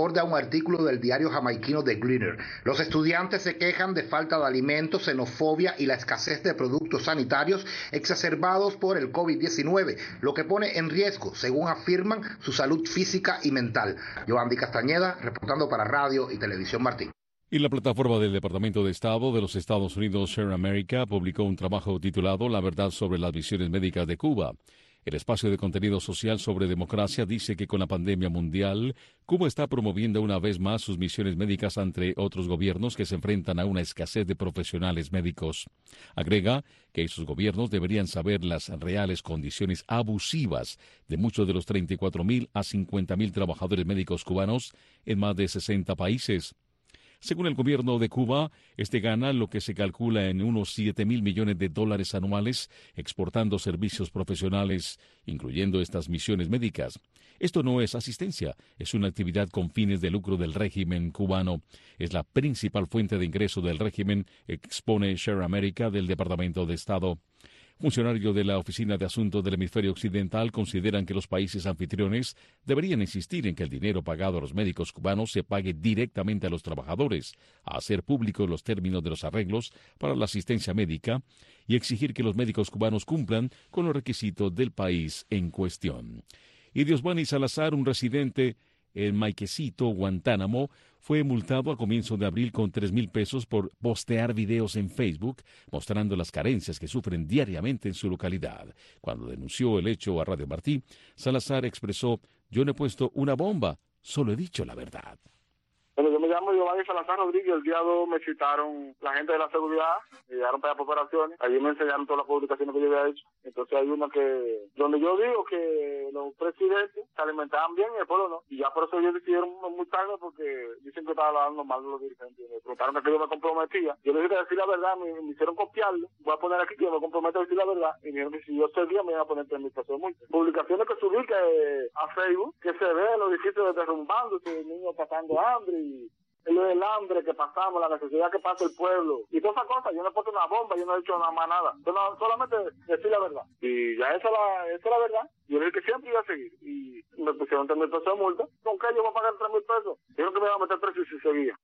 aborda un artículo del diario jamaiquino The Gleaner. Los estudiantes se quejan de falta de alimentos, xenofobia y la escasez de productos sanitarios exacerbados por el COVID-19, lo que pone en riesgo, según afirman, su salud física y mental. Giovanni Castañeda, reportando para Radio y Televisión Martí. Y la plataforma del Departamento de Estado de los Estados Unidos, Share America, publicó un trabajo titulado La verdad sobre las misiones médicas de Cuba. El espacio de contenido social sobre democracia dice que con la pandemia mundial, Cuba está promoviendo una vez más sus misiones médicas ante otros gobiernos que se enfrentan a una escasez de profesionales médicos. Agrega que esos gobiernos deberían saber las reales condiciones abusivas de muchos de los 34.000 a 50.000 trabajadores médicos cubanos en más de 60 países. Según el gobierno de Cuba, este gana lo que se calcula en unos $7.000 millones anuales exportando servicios profesionales, incluyendo estas misiones médicas. Esto no es asistencia, es una actividad con fines de lucro del régimen cubano. Es la principal fuente de ingreso del régimen, expone Share America del Departamento de Estado. Funcionarios de la Oficina de Asuntos del Hemisferio Occidental consideran que los países anfitriones deberían insistir en que el dinero pagado a los médicos cubanos se pague directamente a los trabajadores, a hacer públicos los términos de los arreglos para la asistencia médica y exigir que los médicos cubanos cumplan con los requisitos del país en cuestión. Y Diosdani Salazar, un residente en Maiquecito, Guantánamo, fue multado a comienzo de abril con $3,000 por postear videos en Facebook mostrando las carencias que sufren diariamente en su localidad. Cuando denunció el hecho a Radio Martí, Salazar expresó: "Yo no he puesto una bomba, solo he dicho la verdad". Bueno, yo me llamo Giovanni Salazar Rodríguez. El día 2 me citaron la gente de la seguridad, me llegaron para allá por operaciones. Allí me enseñaron todas las publicaciones que yo había hecho. Entonces hay una donde yo digo que los presidentes se alimentaban bien y el pueblo no. Y ya por eso ellos decidieron muy tarde, porque dicen que estaba hablando mal de los dirigentes. Me preguntaron que yo me comprometía. Yo les dije que decir la verdad, me hicieron copiarlo. Voy a poner aquí que yo me comprometo a decir la verdad. Y me dijeron que si yo seguía me iban a poner $3,000 de multa. Publicaciones que subí a Facebook, que se ve los edificios derrumbándose, niños pasando hambre y el hambre que pasamos, la necesidad que pasa el pueblo y todas esas cosas. Yo no he puesto una bomba, yo no he dicho nada más nada. Yo solamente decir la verdad. Y ya esa es la verdad. Yo le dije que siempre iba a seguir. Y me pusieron $3,000 de multa. ¿Con qué yo voy a pagar $3,000? Dijeron que me iban a meter preso si seguía.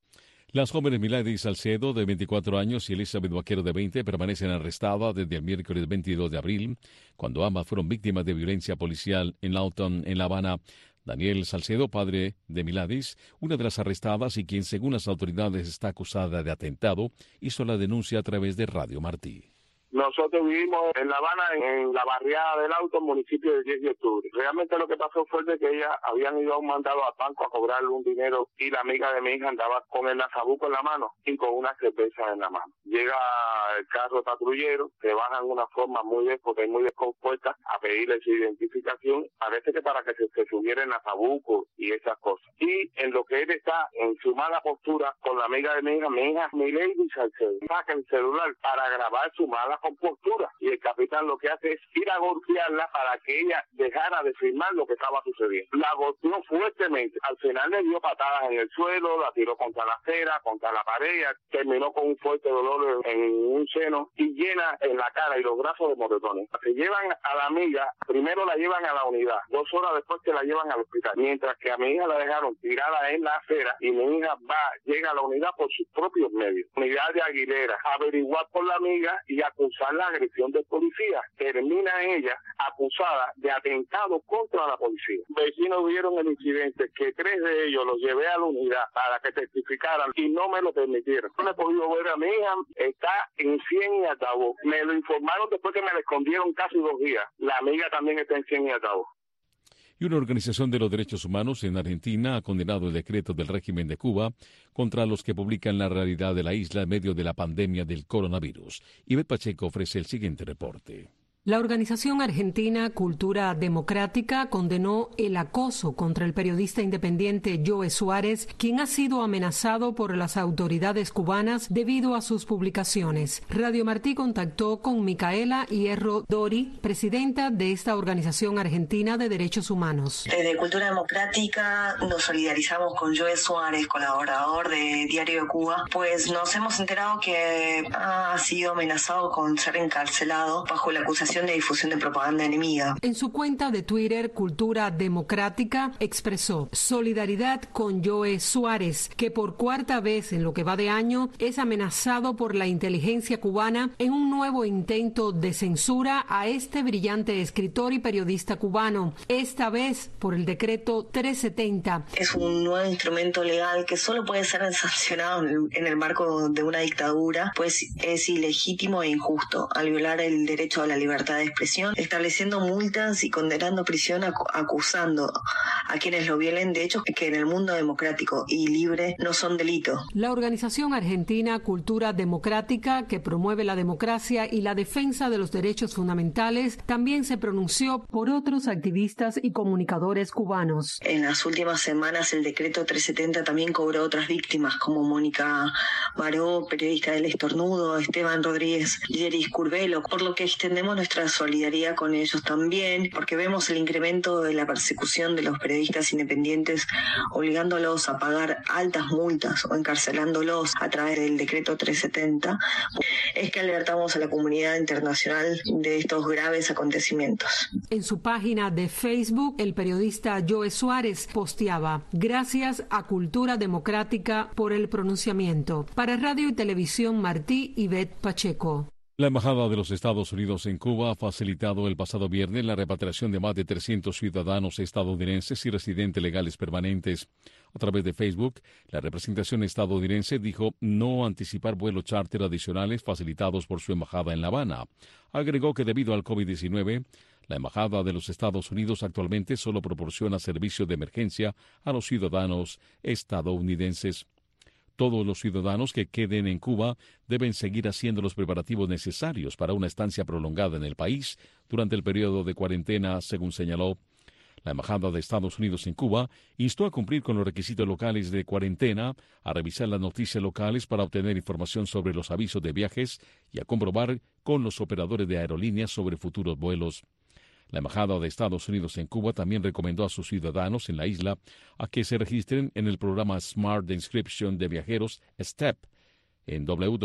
Las jóvenes Milady Salcedo, de 24 años, y Elizabeth Vaquero, de 20, permanecen arrestadas desde el miércoles 22 de abril, cuando ambas fueron víctimas de violencia policial en Lawton, en La Habana. Daniel Salcedo, padre de Miladis, una de las arrestadas y quien, según las autoridades, está acusada de atentado, hizo la denuncia a través de Radio Martí. Nosotros vivimos en La Habana, en la barriada del Auto, municipio del 10 de octubre. Realmente lo que pasó fue de que ellas habían ido a un mandado al banco a cobrarle un dinero y la amiga de mi hija andaba con el nazabuco en la mano y con una cerveza en la mano. Llega el carro patrullero, se bajan de una forma muy descompuesta a pedirle su identificación, parece que para que se subiera el nazabuco y esas cosas. Y en lo que él está en su mala postura con la amiga de mi hija Milady Salcedo, saca el celular para grabar su mala compostura y el capitán lo que hace es ir a golpearla para que ella dejara de filmar lo que estaba sucediendo. La golpeó fuertemente, al final le dio patadas en el suelo, la tiró contra la acera, contra la pared, terminó con un fuerte dolor en un seno y llena en la cara y los brazos de moretones. Se llevan a la amiga, primero la llevan a la unidad, 2 horas después que la llevan al hospital, mientras que a mi hija la dejaron tirada en la acera y mi hija llega a la unidad por sus propios medios. Unidad de Aguilera, averiguar por la amiga y acusar la agresión del policía. Termina ella acusada de atentado contra la policía. Vecinos vieron el incidente, que 3 de ellos los llevé a la unidad para que testificaran y no me lo permitieron. No he podido ver a mi hija, está en 100 y altavoz. Me lo informaron después que me la escondieron casi 2 días. La amiga también está en 100 y altavoz. Y una organización de los derechos humanos en Argentina ha condenado el decreto del régimen de Cuba contra los que publican la realidad de la isla en medio de la pandemia del coronavirus. Ivette Pacheco ofrece el siguiente reporte. La organización argentina Cultura Democrática condenó el acoso contra el periodista independiente Joe Suárez, quien ha sido amenazado por las autoridades cubanas debido a sus publicaciones. Radio Martí contactó con Micaela Hierro Dori, presidenta de esta organización argentina de derechos humanos. Desde Cultura Democrática nos solidarizamos con Joe Suárez, colaborador de Diario de Cuba, pues nos hemos enterado que ha sido amenazado con ser encarcelado bajo la acusación desinformación y difusión de propaganda enemiga. En su cuenta de Twitter, Cultura Democrática expresó solidaridad con Joe Suárez, que por cuarta vez en lo que va de año es amenazado por la inteligencia cubana en un nuevo intento de censura a este brillante escritor y periodista cubano, esta vez por el decreto 370. Es un nuevo instrumento legal que solo puede ser sancionado en el marco de una dictadura, pues es ilegítimo e injusto al violar el derecho a la libertad de expresión, estableciendo multas y condenando prisión, acusando a quienes lo violen de hechos que en el mundo democrático y libre no son delito. La organización argentina Cultura Democrática, que promueve la democracia y la defensa de los derechos fundamentales, también se pronunció por otros activistas y comunicadores cubanos. En las últimas semanas el decreto 370 también cobró otras víctimas como Mónica Maró, periodista del Estornudo, Esteban Rodríguez, Yeris Curvelo, por lo que extendemos nuestra solidaridad con ellos también, porque vemos el incremento de la persecución de los periodistas independientes, obligándolos a pagar altas multas o encarcelándolos a través del decreto 370, es que alertamos a la comunidad internacional de estos graves acontecimientos. En su página de Facebook, el periodista Joe Suárez posteaba: gracias a Cultura Democrática por el pronunciamiento. Para Radio y Televisión Martí, Ivette Pacheco. La Embajada de los Estados Unidos en Cuba ha facilitado el pasado viernes la repatriación de más de 300 ciudadanos estadounidenses y residentes legales permanentes. A través de Facebook, la representación estadounidense dijo no anticipar vuelos charter adicionales facilitados por su embajada en La Habana. Agregó que debido al COVID-19, la Embajada de los Estados Unidos actualmente solo proporciona servicio de emergencia a los ciudadanos estadounidenses. Todos los ciudadanos que queden en Cuba deben seguir haciendo los preparativos necesarios para una estancia prolongada en el país durante el periodo de cuarentena, según señaló. La Embajada de Estados Unidos en Cuba instó a cumplir con los requisitos locales de cuarentena, a revisar las noticias locales para obtener información sobre los avisos de viajes y a comprobar con los operadores de aerolíneas sobre futuros vuelos. La Embajada de Estados Unidos en Cuba también recomendó a sus ciudadanos en la isla a que se registren en el programa Smart de inscripción de viajeros STEP en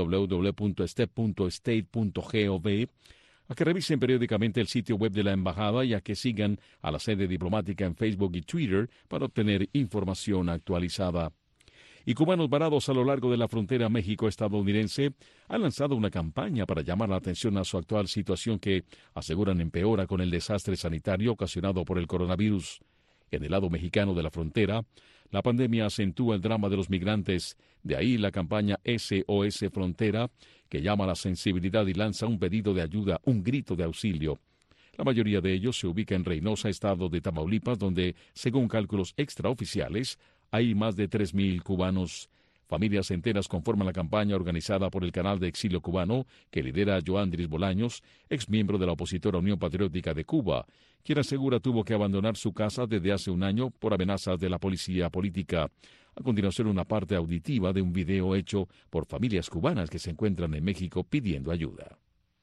www.step.state.gov, a que revisen periódicamente el sitio web de la Embajada y a que sigan a la sede diplomática en Facebook y Twitter para obtener información actualizada. Y cubanos varados a lo largo de la frontera México-estadounidense han lanzado una campaña para llamar la atención a su actual situación que, aseguran, empeora con el desastre sanitario ocasionado por el coronavirus. En el lado mexicano de la frontera, la pandemia acentúa el drama de los migrantes. De ahí la campaña SOS Frontera, que llama a la sensibilidad y lanza un pedido de ayuda, un grito de auxilio. La mayoría de ellos se ubica en Reynosa, estado de Tamaulipas, donde, según cálculos extraoficiales, hay más de 3,000 cubanos. Familias enteras conforman la campaña organizada por el Canal de Exilio Cubano, que lidera Joandris Bolaños, exmiembro de la opositora Unión Patriótica de Cuba, quien asegura tuvo que abandonar su casa desde hace un año por amenazas de la policía política. A continuación, una parte auditiva de un video hecho por familias cubanas que se encuentran en México pidiendo ayuda.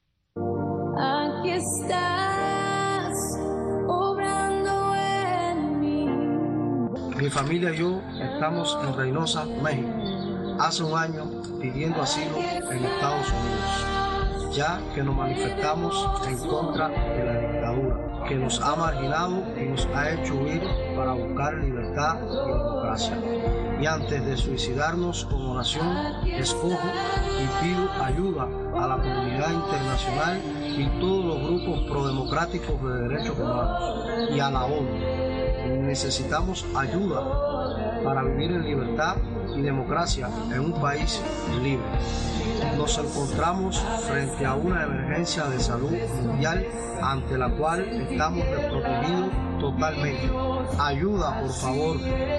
Aquí estás, obrando en mí. Mi familia y yo estamos en Reynosa, México, hace un año pidiendo asilo en Estados Unidos, ya que nos manifestamos en contra de la dictadura, que nos ha marginado y nos ha hecho huir para buscar libertad y democracia. Y antes de suicidarnos como nación, escojo y pido ayuda a la comunidad internacional y todos los grupos prodemocráticos de derechos humanos y a la ONU. Necesitamos ayuda para vivir en libertad y democracia en un país libre. Nos encontramos frente a una emergencia de salud mundial ante la cual estamos desprotegidos totalmente. Ayuda, por favor.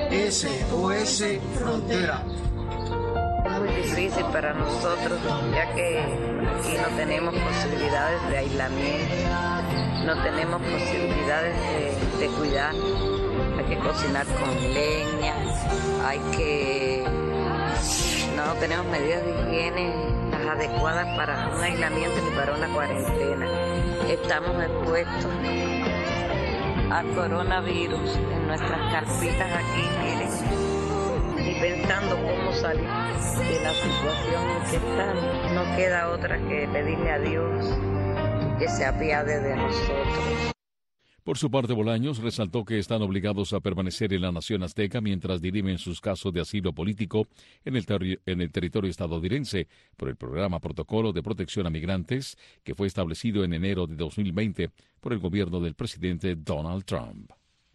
SOS Frontera. Es muy difícil para nosotros, ya que aquí no tenemos posibilidades de aislamiento, no tenemos posibilidades de cuidar. Hay que cocinar con leña, no tenemos medidas de higiene las adecuadas para un aislamiento ni para una cuarentena. Estamos expuestos al coronavirus en nuestras carpitas aquí, miren, y pensando cómo salir de la situación en que estamos. No queda otra que pedirle a Dios que se apiade de nosotros. Por su parte, Bolaños resaltó que están obligados a permanecer en la nación azteca mientras dirimen sus casos de asilo político en el territorio estadounidense por el programa Protocolo de Protección a Migrantes que fue establecido en enero de 2020 por el gobierno del presidente Donald Trump.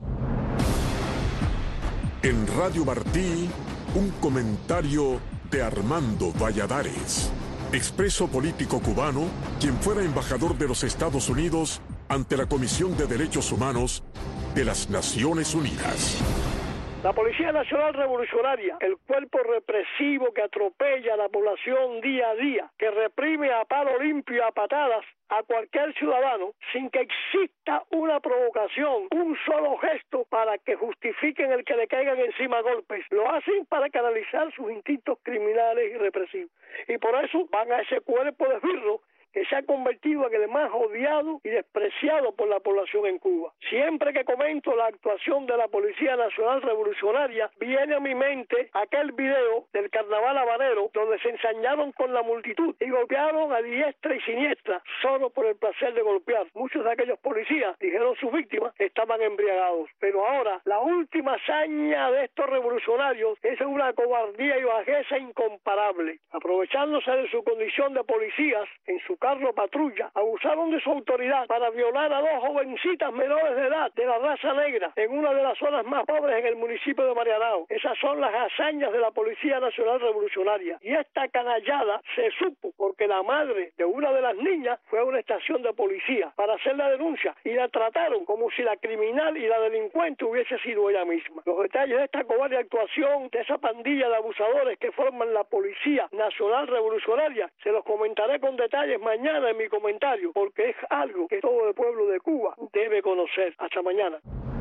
En Radio Martí, un comentario de Armando Valladares, expreso político cubano, quien fuera embajador de los Estados Unidos ante la Comisión de Derechos Humanos de las Naciones Unidas. La Policía Nacional Revolucionaria, el cuerpo represivo que atropella a la población día a día, que reprime a palo limpio y a patadas a cualquier ciudadano sin que exista una provocación, un solo gesto para que justifiquen el que le caigan encima golpes. Lo hacen para canalizar sus instintos criminales y represivos. Y por eso van a ese cuerpo de esbirros que se ha convertido en el más odiado y despreciado por la población en Cuba. Siempre que comento la actuación de la Policía Nacional Revolucionaria, viene a mi mente aquel video del carnaval habanero donde se ensañaron con la multitud y golpearon a diestra y siniestra solo por el placer de golpear. Muchos de aquellos policías, dijeron sus víctimas, estaban embriagados. Pero ahora, la última hazaña de estos revolucionarios es una cobardía y bajeza incomparable. Aprovechándose de su condición de policías, en su carro patrulla, abusaron de su autoridad para violar a dos jovencitas menores de edad de la raza negra en una de las zonas más pobres en el municipio de Marianao. Esas son las hazañas de la Policía Nacional Revolucionaria. Y esta canallada se supo porque la madre de una de las niñas fue a una estación de policía para hacer la denuncia y la trataron como si la criminal y la delincuente hubiese sido ella misma. Los detalles de esta cobarde actuación de esa pandilla de abusadores que forman la Policía Nacional Revolucionaria se los comentaré con detalles mañana en mi comentario, porque es algo que todo el pueblo de Cuba debe conocer. Hasta mañana.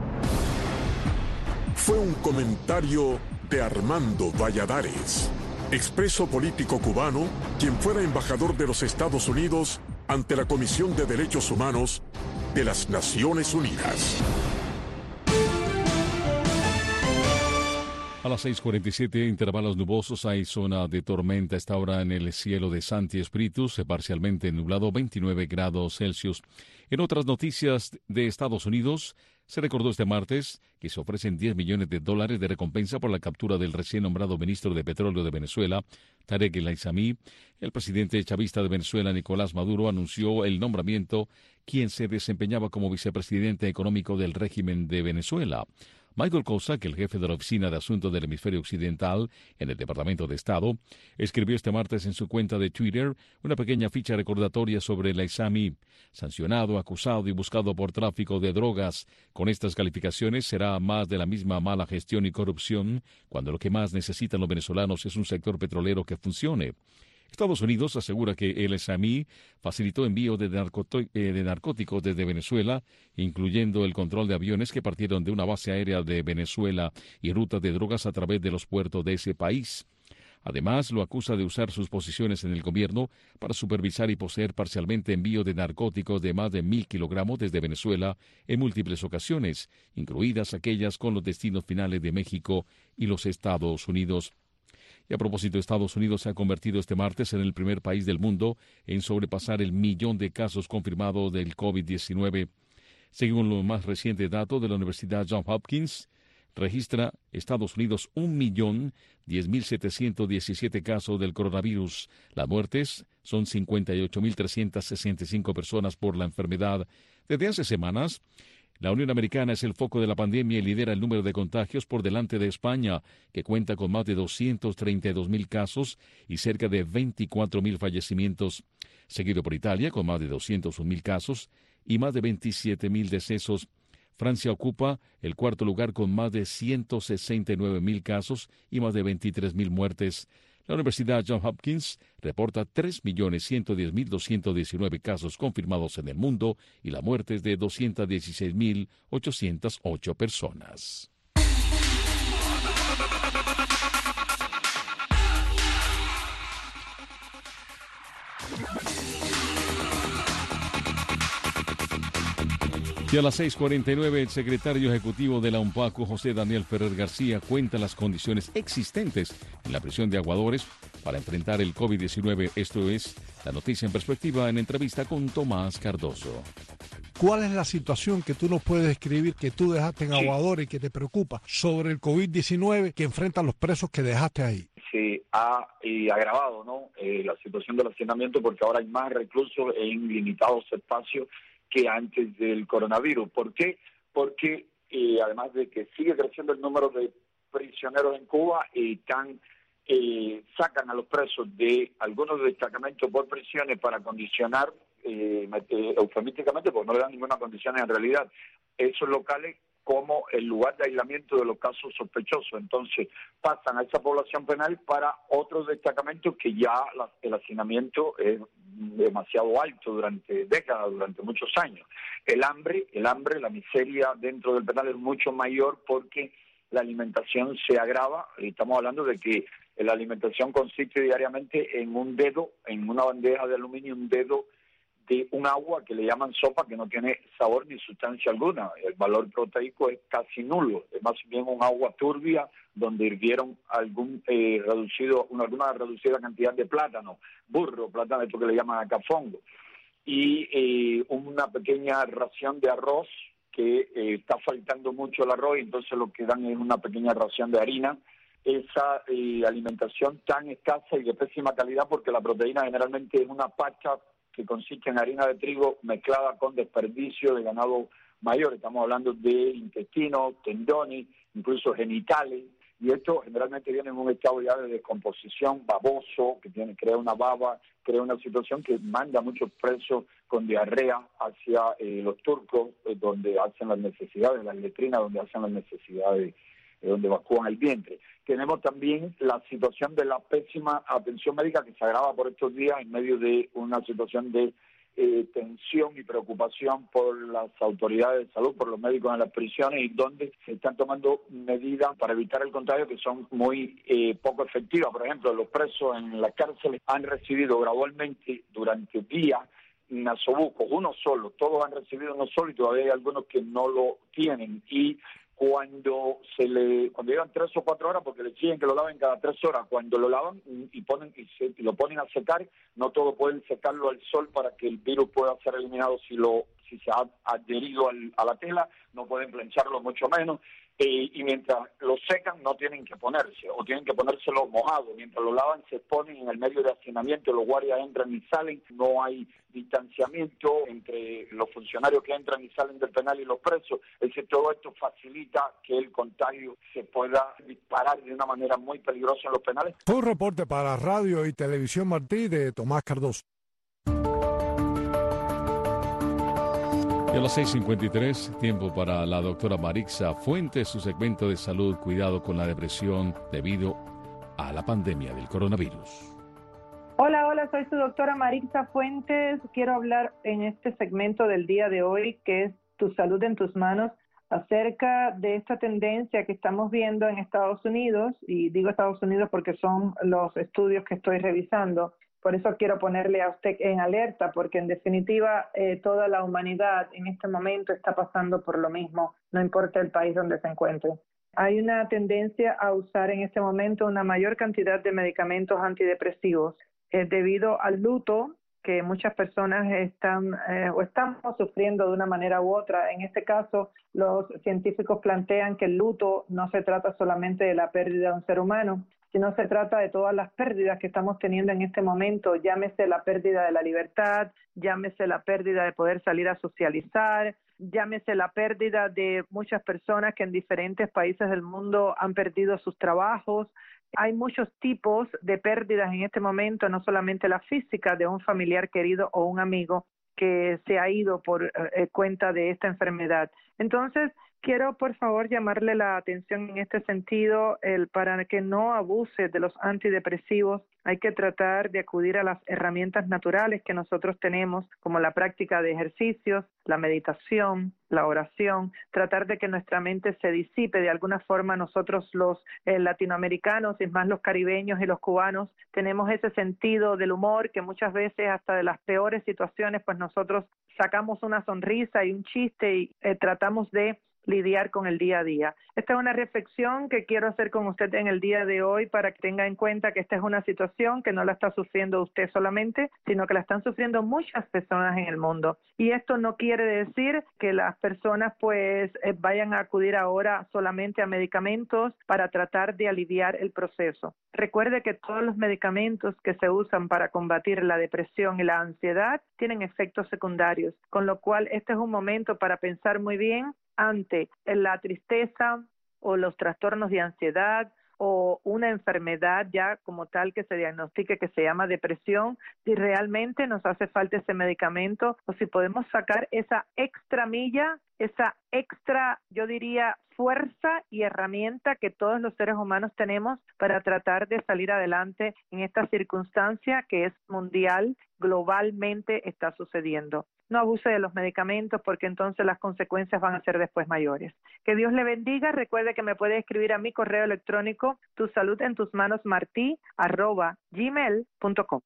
Fue un comentario de Armando Valladares, expreso político cubano, quien fuera embajador de los Estados Unidos ante la Comisión de Derechos Humanos de las Naciones Unidas. A las 6:47, intervalos nubosos, hay zona de tormenta a esta hora en el cielo de Santi Espíritus, parcialmente nublado, 29 grados Celsius. En otras noticias de Estados Unidos, se recordó este martes que se ofrecen $10 millones de recompensa por la captura del recién nombrado ministro de Petróleo de Venezuela, Tarek El Aissami. El presidente chavista de Venezuela, Nicolás Maduro, anunció el nombramiento, quien se desempeñaba como vicepresidente económico del régimen de Venezuela. Michael Kozak, el jefe de la Oficina de Asuntos del Hemisferio Occidental en el Departamento de Estado, escribió este martes en su cuenta de Twitter una pequeña ficha recordatoria sobre el Aissami, sancionado, acusado y buscado por tráfico de drogas. Con estas calificaciones será más de la misma mala gestión y corrupción, cuando lo que más necesitan los venezolanos es un sector petrolero que funcione. Estados Unidos asegura que el Aissami facilitó envío de narcóticos desde Venezuela, incluyendo el control de aviones que partieron de una base aérea de Venezuela y rutas de drogas a través de los puertos de ese país. Además, lo acusa de usar sus posiciones en el gobierno para supervisar y poseer parcialmente envío de narcóticos de más de 1.000 kilogramos desde Venezuela en múltiples ocasiones, incluidas aquellas con los destinos finales de México y los Estados Unidos. Y a propósito, Estados Unidos se ha convertido este martes en el primer país del mundo en sobrepasar el 1 millón de casos confirmados del COVID-19. Según los más recientes datos de la Universidad Johns Hopkins, registra Estados Unidos 1.010.717 casos del coronavirus. Las muertes son 58.365 personas por la enfermedad. Desde hace semanas, la Unión Americana es el foco de la pandemia y lidera el número de contagios por delante de España, que cuenta con más de 232.000 casos y cerca de 24.000 fallecimientos, seguido por Italia con más de 201.000 casos y más de 27.000 decesos. Francia ocupa el cuarto lugar con más de 169.000 casos y más de 23.000 muertes. La Universidad Johns Hopkins reporta 3.110.219 casos confirmados en el mundo y la muerte es de 216.808 personas. Y a las 6:49, el secretario ejecutivo de la UNPACU, José Daniel Ferrer García, cuenta las condiciones existentes en la prisión de Aguadores para enfrentar el COVID-19. Esto es La Noticia en Perspectiva, en entrevista con Tomás Cardoso. ¿Cuál es la situación que tú nos puedes describir que tú dejaste en Aguadores y que te preocupa sobre el COVID-19 que enfrentan los presos que dejaste ahí? Se ha agravado, ¿no? La situación del hacinamiento, porque ahora hay más reclusos en limitados espacios que antes del coronavirus. ¿Por qué? Porque además de que sigue creciendo el número de prisioneros en Cuba, sacan a los presos de algunos destacamentos por prisiones para condicionar eufemísticamente, porque no le dan ninguna condición en realidad, esos locales como el lugar de aislamiento de los casos sospechosos. Entonces pasan a esa población penal para otros destacamentos que ya el hacinamiento es demasiado alto durante décadas, durante muchos años. El hambre, la miseria dentro del penal es mucho mayor porque la alimentación se agrava. Estamos hablando de que la alimentación consiste diariamente en un dedo, en una bandeja de aluminio, un dedo de un agua que le llaman sopa, que no tiene sabor ni sustancia alguna. El valor proteico es casi nulo, es más bien un agua turbia donde hirvieron alguna reducida cantidad de plátano, plátano, esto que le llaman acafongo, y una pequeña ración de arroz, que está faltando mucho el arroz, y entonces lo que dan es una pequeña ración de harina. Esa alimentación tan escasa y de pésima calidad, porque la proteína generalmente es una pasta que consiste en harina de trigo mezclada con desperdicio de ganado mayor. Estamos hablando de intestinos, tendones, incluso genitales, y esto generalmente viene en un estado ya de descomposición baboso, que crea una baba, crea una situación que manda a muchos presos con diarrea hacia los turcos, donde hacen las necesidades, las letrinas, donde hacen las necesidades, donde evacúan el vientre. Tenemos también la situación de la pésima atención médica que se agrava por estos días en medio de una situación de tensión y preocupación por las autoridades de salud, por los médicos en las prisiones, y donde se están tomando medidas para evitar el contagio que son muy poco efectivas. Por ejemplo, los presos en las cárceles han recibido gradualmente durante días nasobucos, uno solo, todos han recibido uno solo y todavía hay algunos que no lo tienen, y cuando llevan 3 o 4 horas, porque le exigen que lo laven cada 3 horas, cuando lo lavan y lo ponen a secar, no todo pueden secarlo al sol para que el virus pueda ser eliminado si se ha adherido a la tela, no pueden plancharlo mucho menos, y mientras lo secan no tienen que ponerse, o tienen que ponérselo mojado. Mientras lo lavan se ponen en el medio de hacinamiento, los guardias entran y salen, no hay distanciamiento entre los funcionarios que entran y salen del penal y los presos. Es decir, todo esto facilita que el contagio se pueda disparar de una manera muy peligrosa en los penales. Fue un reporte para Radio y Televisión Martí de Tomás Cardoso. Y a las 6:53, tiempo para la doctora Marixa Fuentes, su segmento de salud, cuidado con la depresión debido a la pandemia del coronavirus. Hola, soy su doctora Marixa Fuentes. Quiero hablar en este segmento del día de hoy, que es Tu salud en tus manos, acerca de esta tendencia que estamos viendo en Estados Unidos, y digo Estados Unidos porque son los estudios que estoy revisando. Por eso quiero ponerle a usted en alerta, porque en definitiva toda la humanidad en este momento está pasando por lo mismo, no importa el país donde se encuentre. Hay una tendencia a usar en este momento una mayor cantidad de medicamentos antidepresivos debido al luto que muchas personas están o estamos sufriendo de una manera u otra. En este caso, los científicos plantean que el luto no se trata solamente de la pérdida de un ser humano, sino se trata de todas las pérdidas que estamos teniendo en este momento, llámese la pérdida de la libertad, llámese la pérdida de poder salir a socializar, llámese la pérdida de muchas personas que en diferentes países del mundo han perdido sus trabajos. Hay muchos tipos de pérdidas en este momento, no solamente la física de un familiar querido o un amigo que se ha ido por cuenta de esta enfermedad. Entonces, Quiero, por favor, llamarle la atención en este sentido, para que no abuse de los antidepresivos. Hay que tratar de acudir a las herramientas naturales que nosotros tenemos, como la práctica de ejercicios, la meditación, la oración, tratar de que nuestra mente se disipe. De alguna forma nosotros los latinoamericanos, y más los caribeños y los cubanos, tenemos ese sentido del humor que muchas veces hasta de las peores situaciones, pues nosotros sacamos una sonrisa y un chiste y tratamos de lidiar con el día a día. Esta es una reflexión que quiero hacer con usted en el día de hoy para que tenga en cuenta que esta es una situación que no la está sufriendo usted solamente, sino que la están sufriendo muchas personas en el mundo. Y esto no quiere decir que las personas pues vayan a acudir ahora solamente a medicamentos para tratar de aliviar el proceso. Recuerde que todos los medicamentos que se usan para combatir la depresión y la ansiedad tienen efectos secundarios, con lo cual este es un momento para pensar muy bien ante la tristeza o los trastornos de ansiedad o una enfermedad ya como tal que se diagnostique que se llama depresión, si realmente nos hace falta ese medicamento o si podemos sacar esa extra milla, esa extra, yo diría, fuerza y herramienta que todos los seres humanos tenemos para tratar de salir adelante en esta circunstancia que es mundial, globalmente está sucediendo. No abuse de los medicamentos porque entonces las consecuencias van a ser después mayores. Que Dios le bendiga. Recuerde que me puede escribir a mi correo electrónico tusaludentusmanosmarti@gmail.com.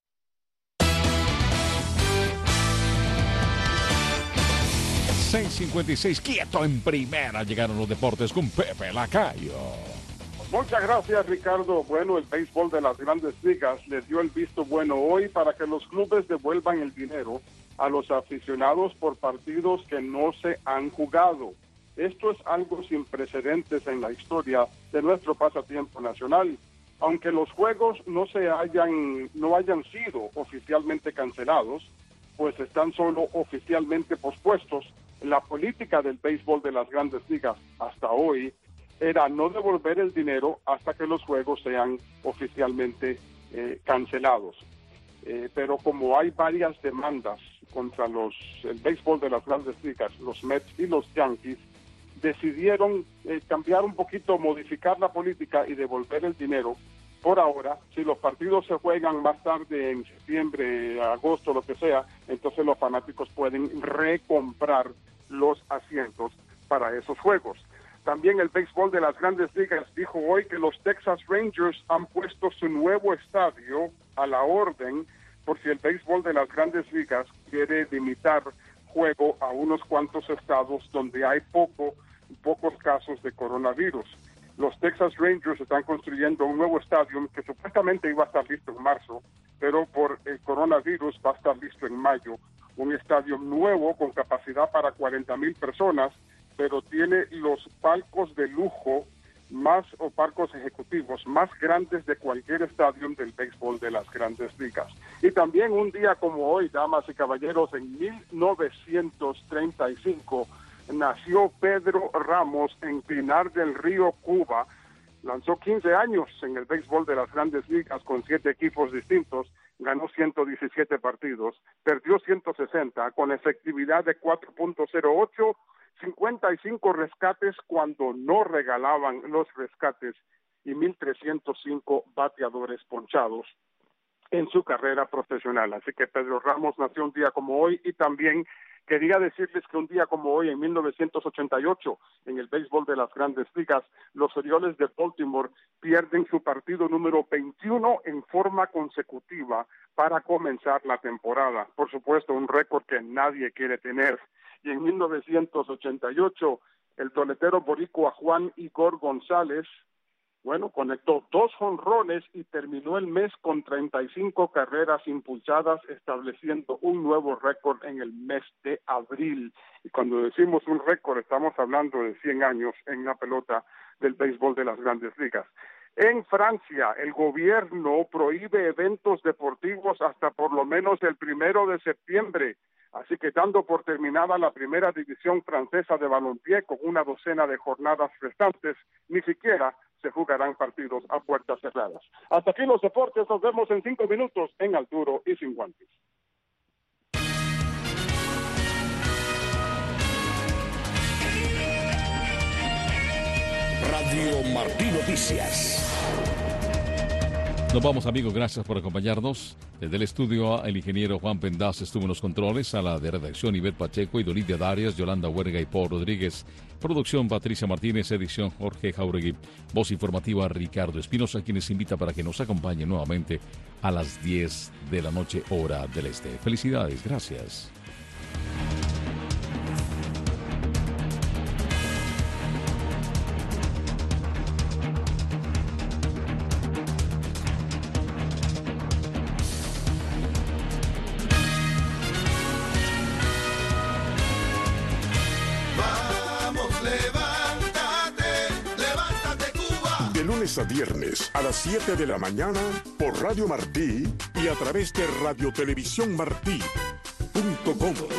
6:56, quieto en primera. Llegaron los deportes con Pepe Lacayo. Muchas gracias, Ricardo. Bueno, el béisbol de las Grandes Ligas les dio el visto bueno hoy para que los clubes devuelvan el dinero a los aficionados por partidos que no se han jugado. Esto es algo sin precedentes en la historia de nuestro pasatiempo nacional. Aunque los juegos no hayan sido oficialmente cancelados, pues están solo oficialmente pospuestos. La política del béisbol de las Grandes Ligas hasta hoy era no devolver el dinero hasta que los juegos sean oficialmente cancelados. Pero como hay varias demandas contra el béisbol de las Grandes Ligas, los Mets y los Yankees, decidieron cambiar un poquito, modificar la política y devolver el dinero. Por ahora, si los partidos se juegan más tarde en septiembre, agosto, lo que sea, entonces los fanáticos pueden recomprar los asientos para esos juegos. También el béisbol de las Grandes Ligas dijo hoy que los Texas Rangers han puesto su nuevo estadio a la orden por si el béisbol de las Grandes Ligas quiere limitar juego a unos cuantos estados donde hay pocos casos de coronavirus. Los Texas Rangers están construyendo un nuevo estadio que supuestamente iba a estar listo en marzo, pero por el coronavirus va a estar listo en mayo. Un estadio nuevo con capacidad para 40,000 personas, pero tiene los palcos de lujo o palcos ejecutivos más grandes de cualquier estadio del béisbol de las Grandes Ligas. Y también un día como hoy, damas y caballeros, en 1935 nació Pedro Ramos en Pinar del Río, Cuba. Lanzó 15 años en el béisbol de las Grandes Ligas con 7 equipos distintos, ganó 117 partidos, perdió 160 con efectividad de 4.08, 55 rescates cuando no regalaban los rescates y 1,305 bateadores ponchados en su carrera profesional. Así que Pedro Ramos nació un día como hoy. Y también quería decirles que un día como hoy, en 1988, en el béisbol de las Grandes Ligas, los Orioles de Baltimore pierden su partido número 21 en forma consecutiva para comenzar la temporada. Por supuesto, un récord que nadie quiere tener. Y en 1988, el toletero boricua Juan Igor González, conectó 2 jonrones y terminó el mes con 35 carreras impulsadas, estableciendo un nuevo récord en el mes de abril. Y cuando decimos un récord, estamos hablando de 100 años en la pelota del béisbol de las Grandes Ligas. En Francia, el gobierno prohíbe eventos deportivos hasta por lo menos el 1 de septiembre. Así que dando por terminada la primera división francesa de balompié con una docena de jornadas restantes, ni siquiera se jugarán partidos a puertas cerradas. Hasta aquí los deportes, nos vemos en 5 minutos en Al Duro y Sin Guantes. Radio Martí Noticias. Nos vamos, amigos, gracias por acompañarnos. Desde el estudio, el ingeniero Juan Pendaz estuvo en los controles, a la de redacción Ivette Pacheco y Dolidia Darias, Yolanda Huerga y Paul Rodríguez. Producción Patricia Martínez, edición Jorge Jauregui. Voz informativa Ricardo Espinosa, quienes invita para que nos acompañe nuevamente a las 10 de la noche, hora del este. Felicidades, gracias. A viernes a las 7 de la mañana por Radio Martí y a través de radiotelevisiónmartí.com.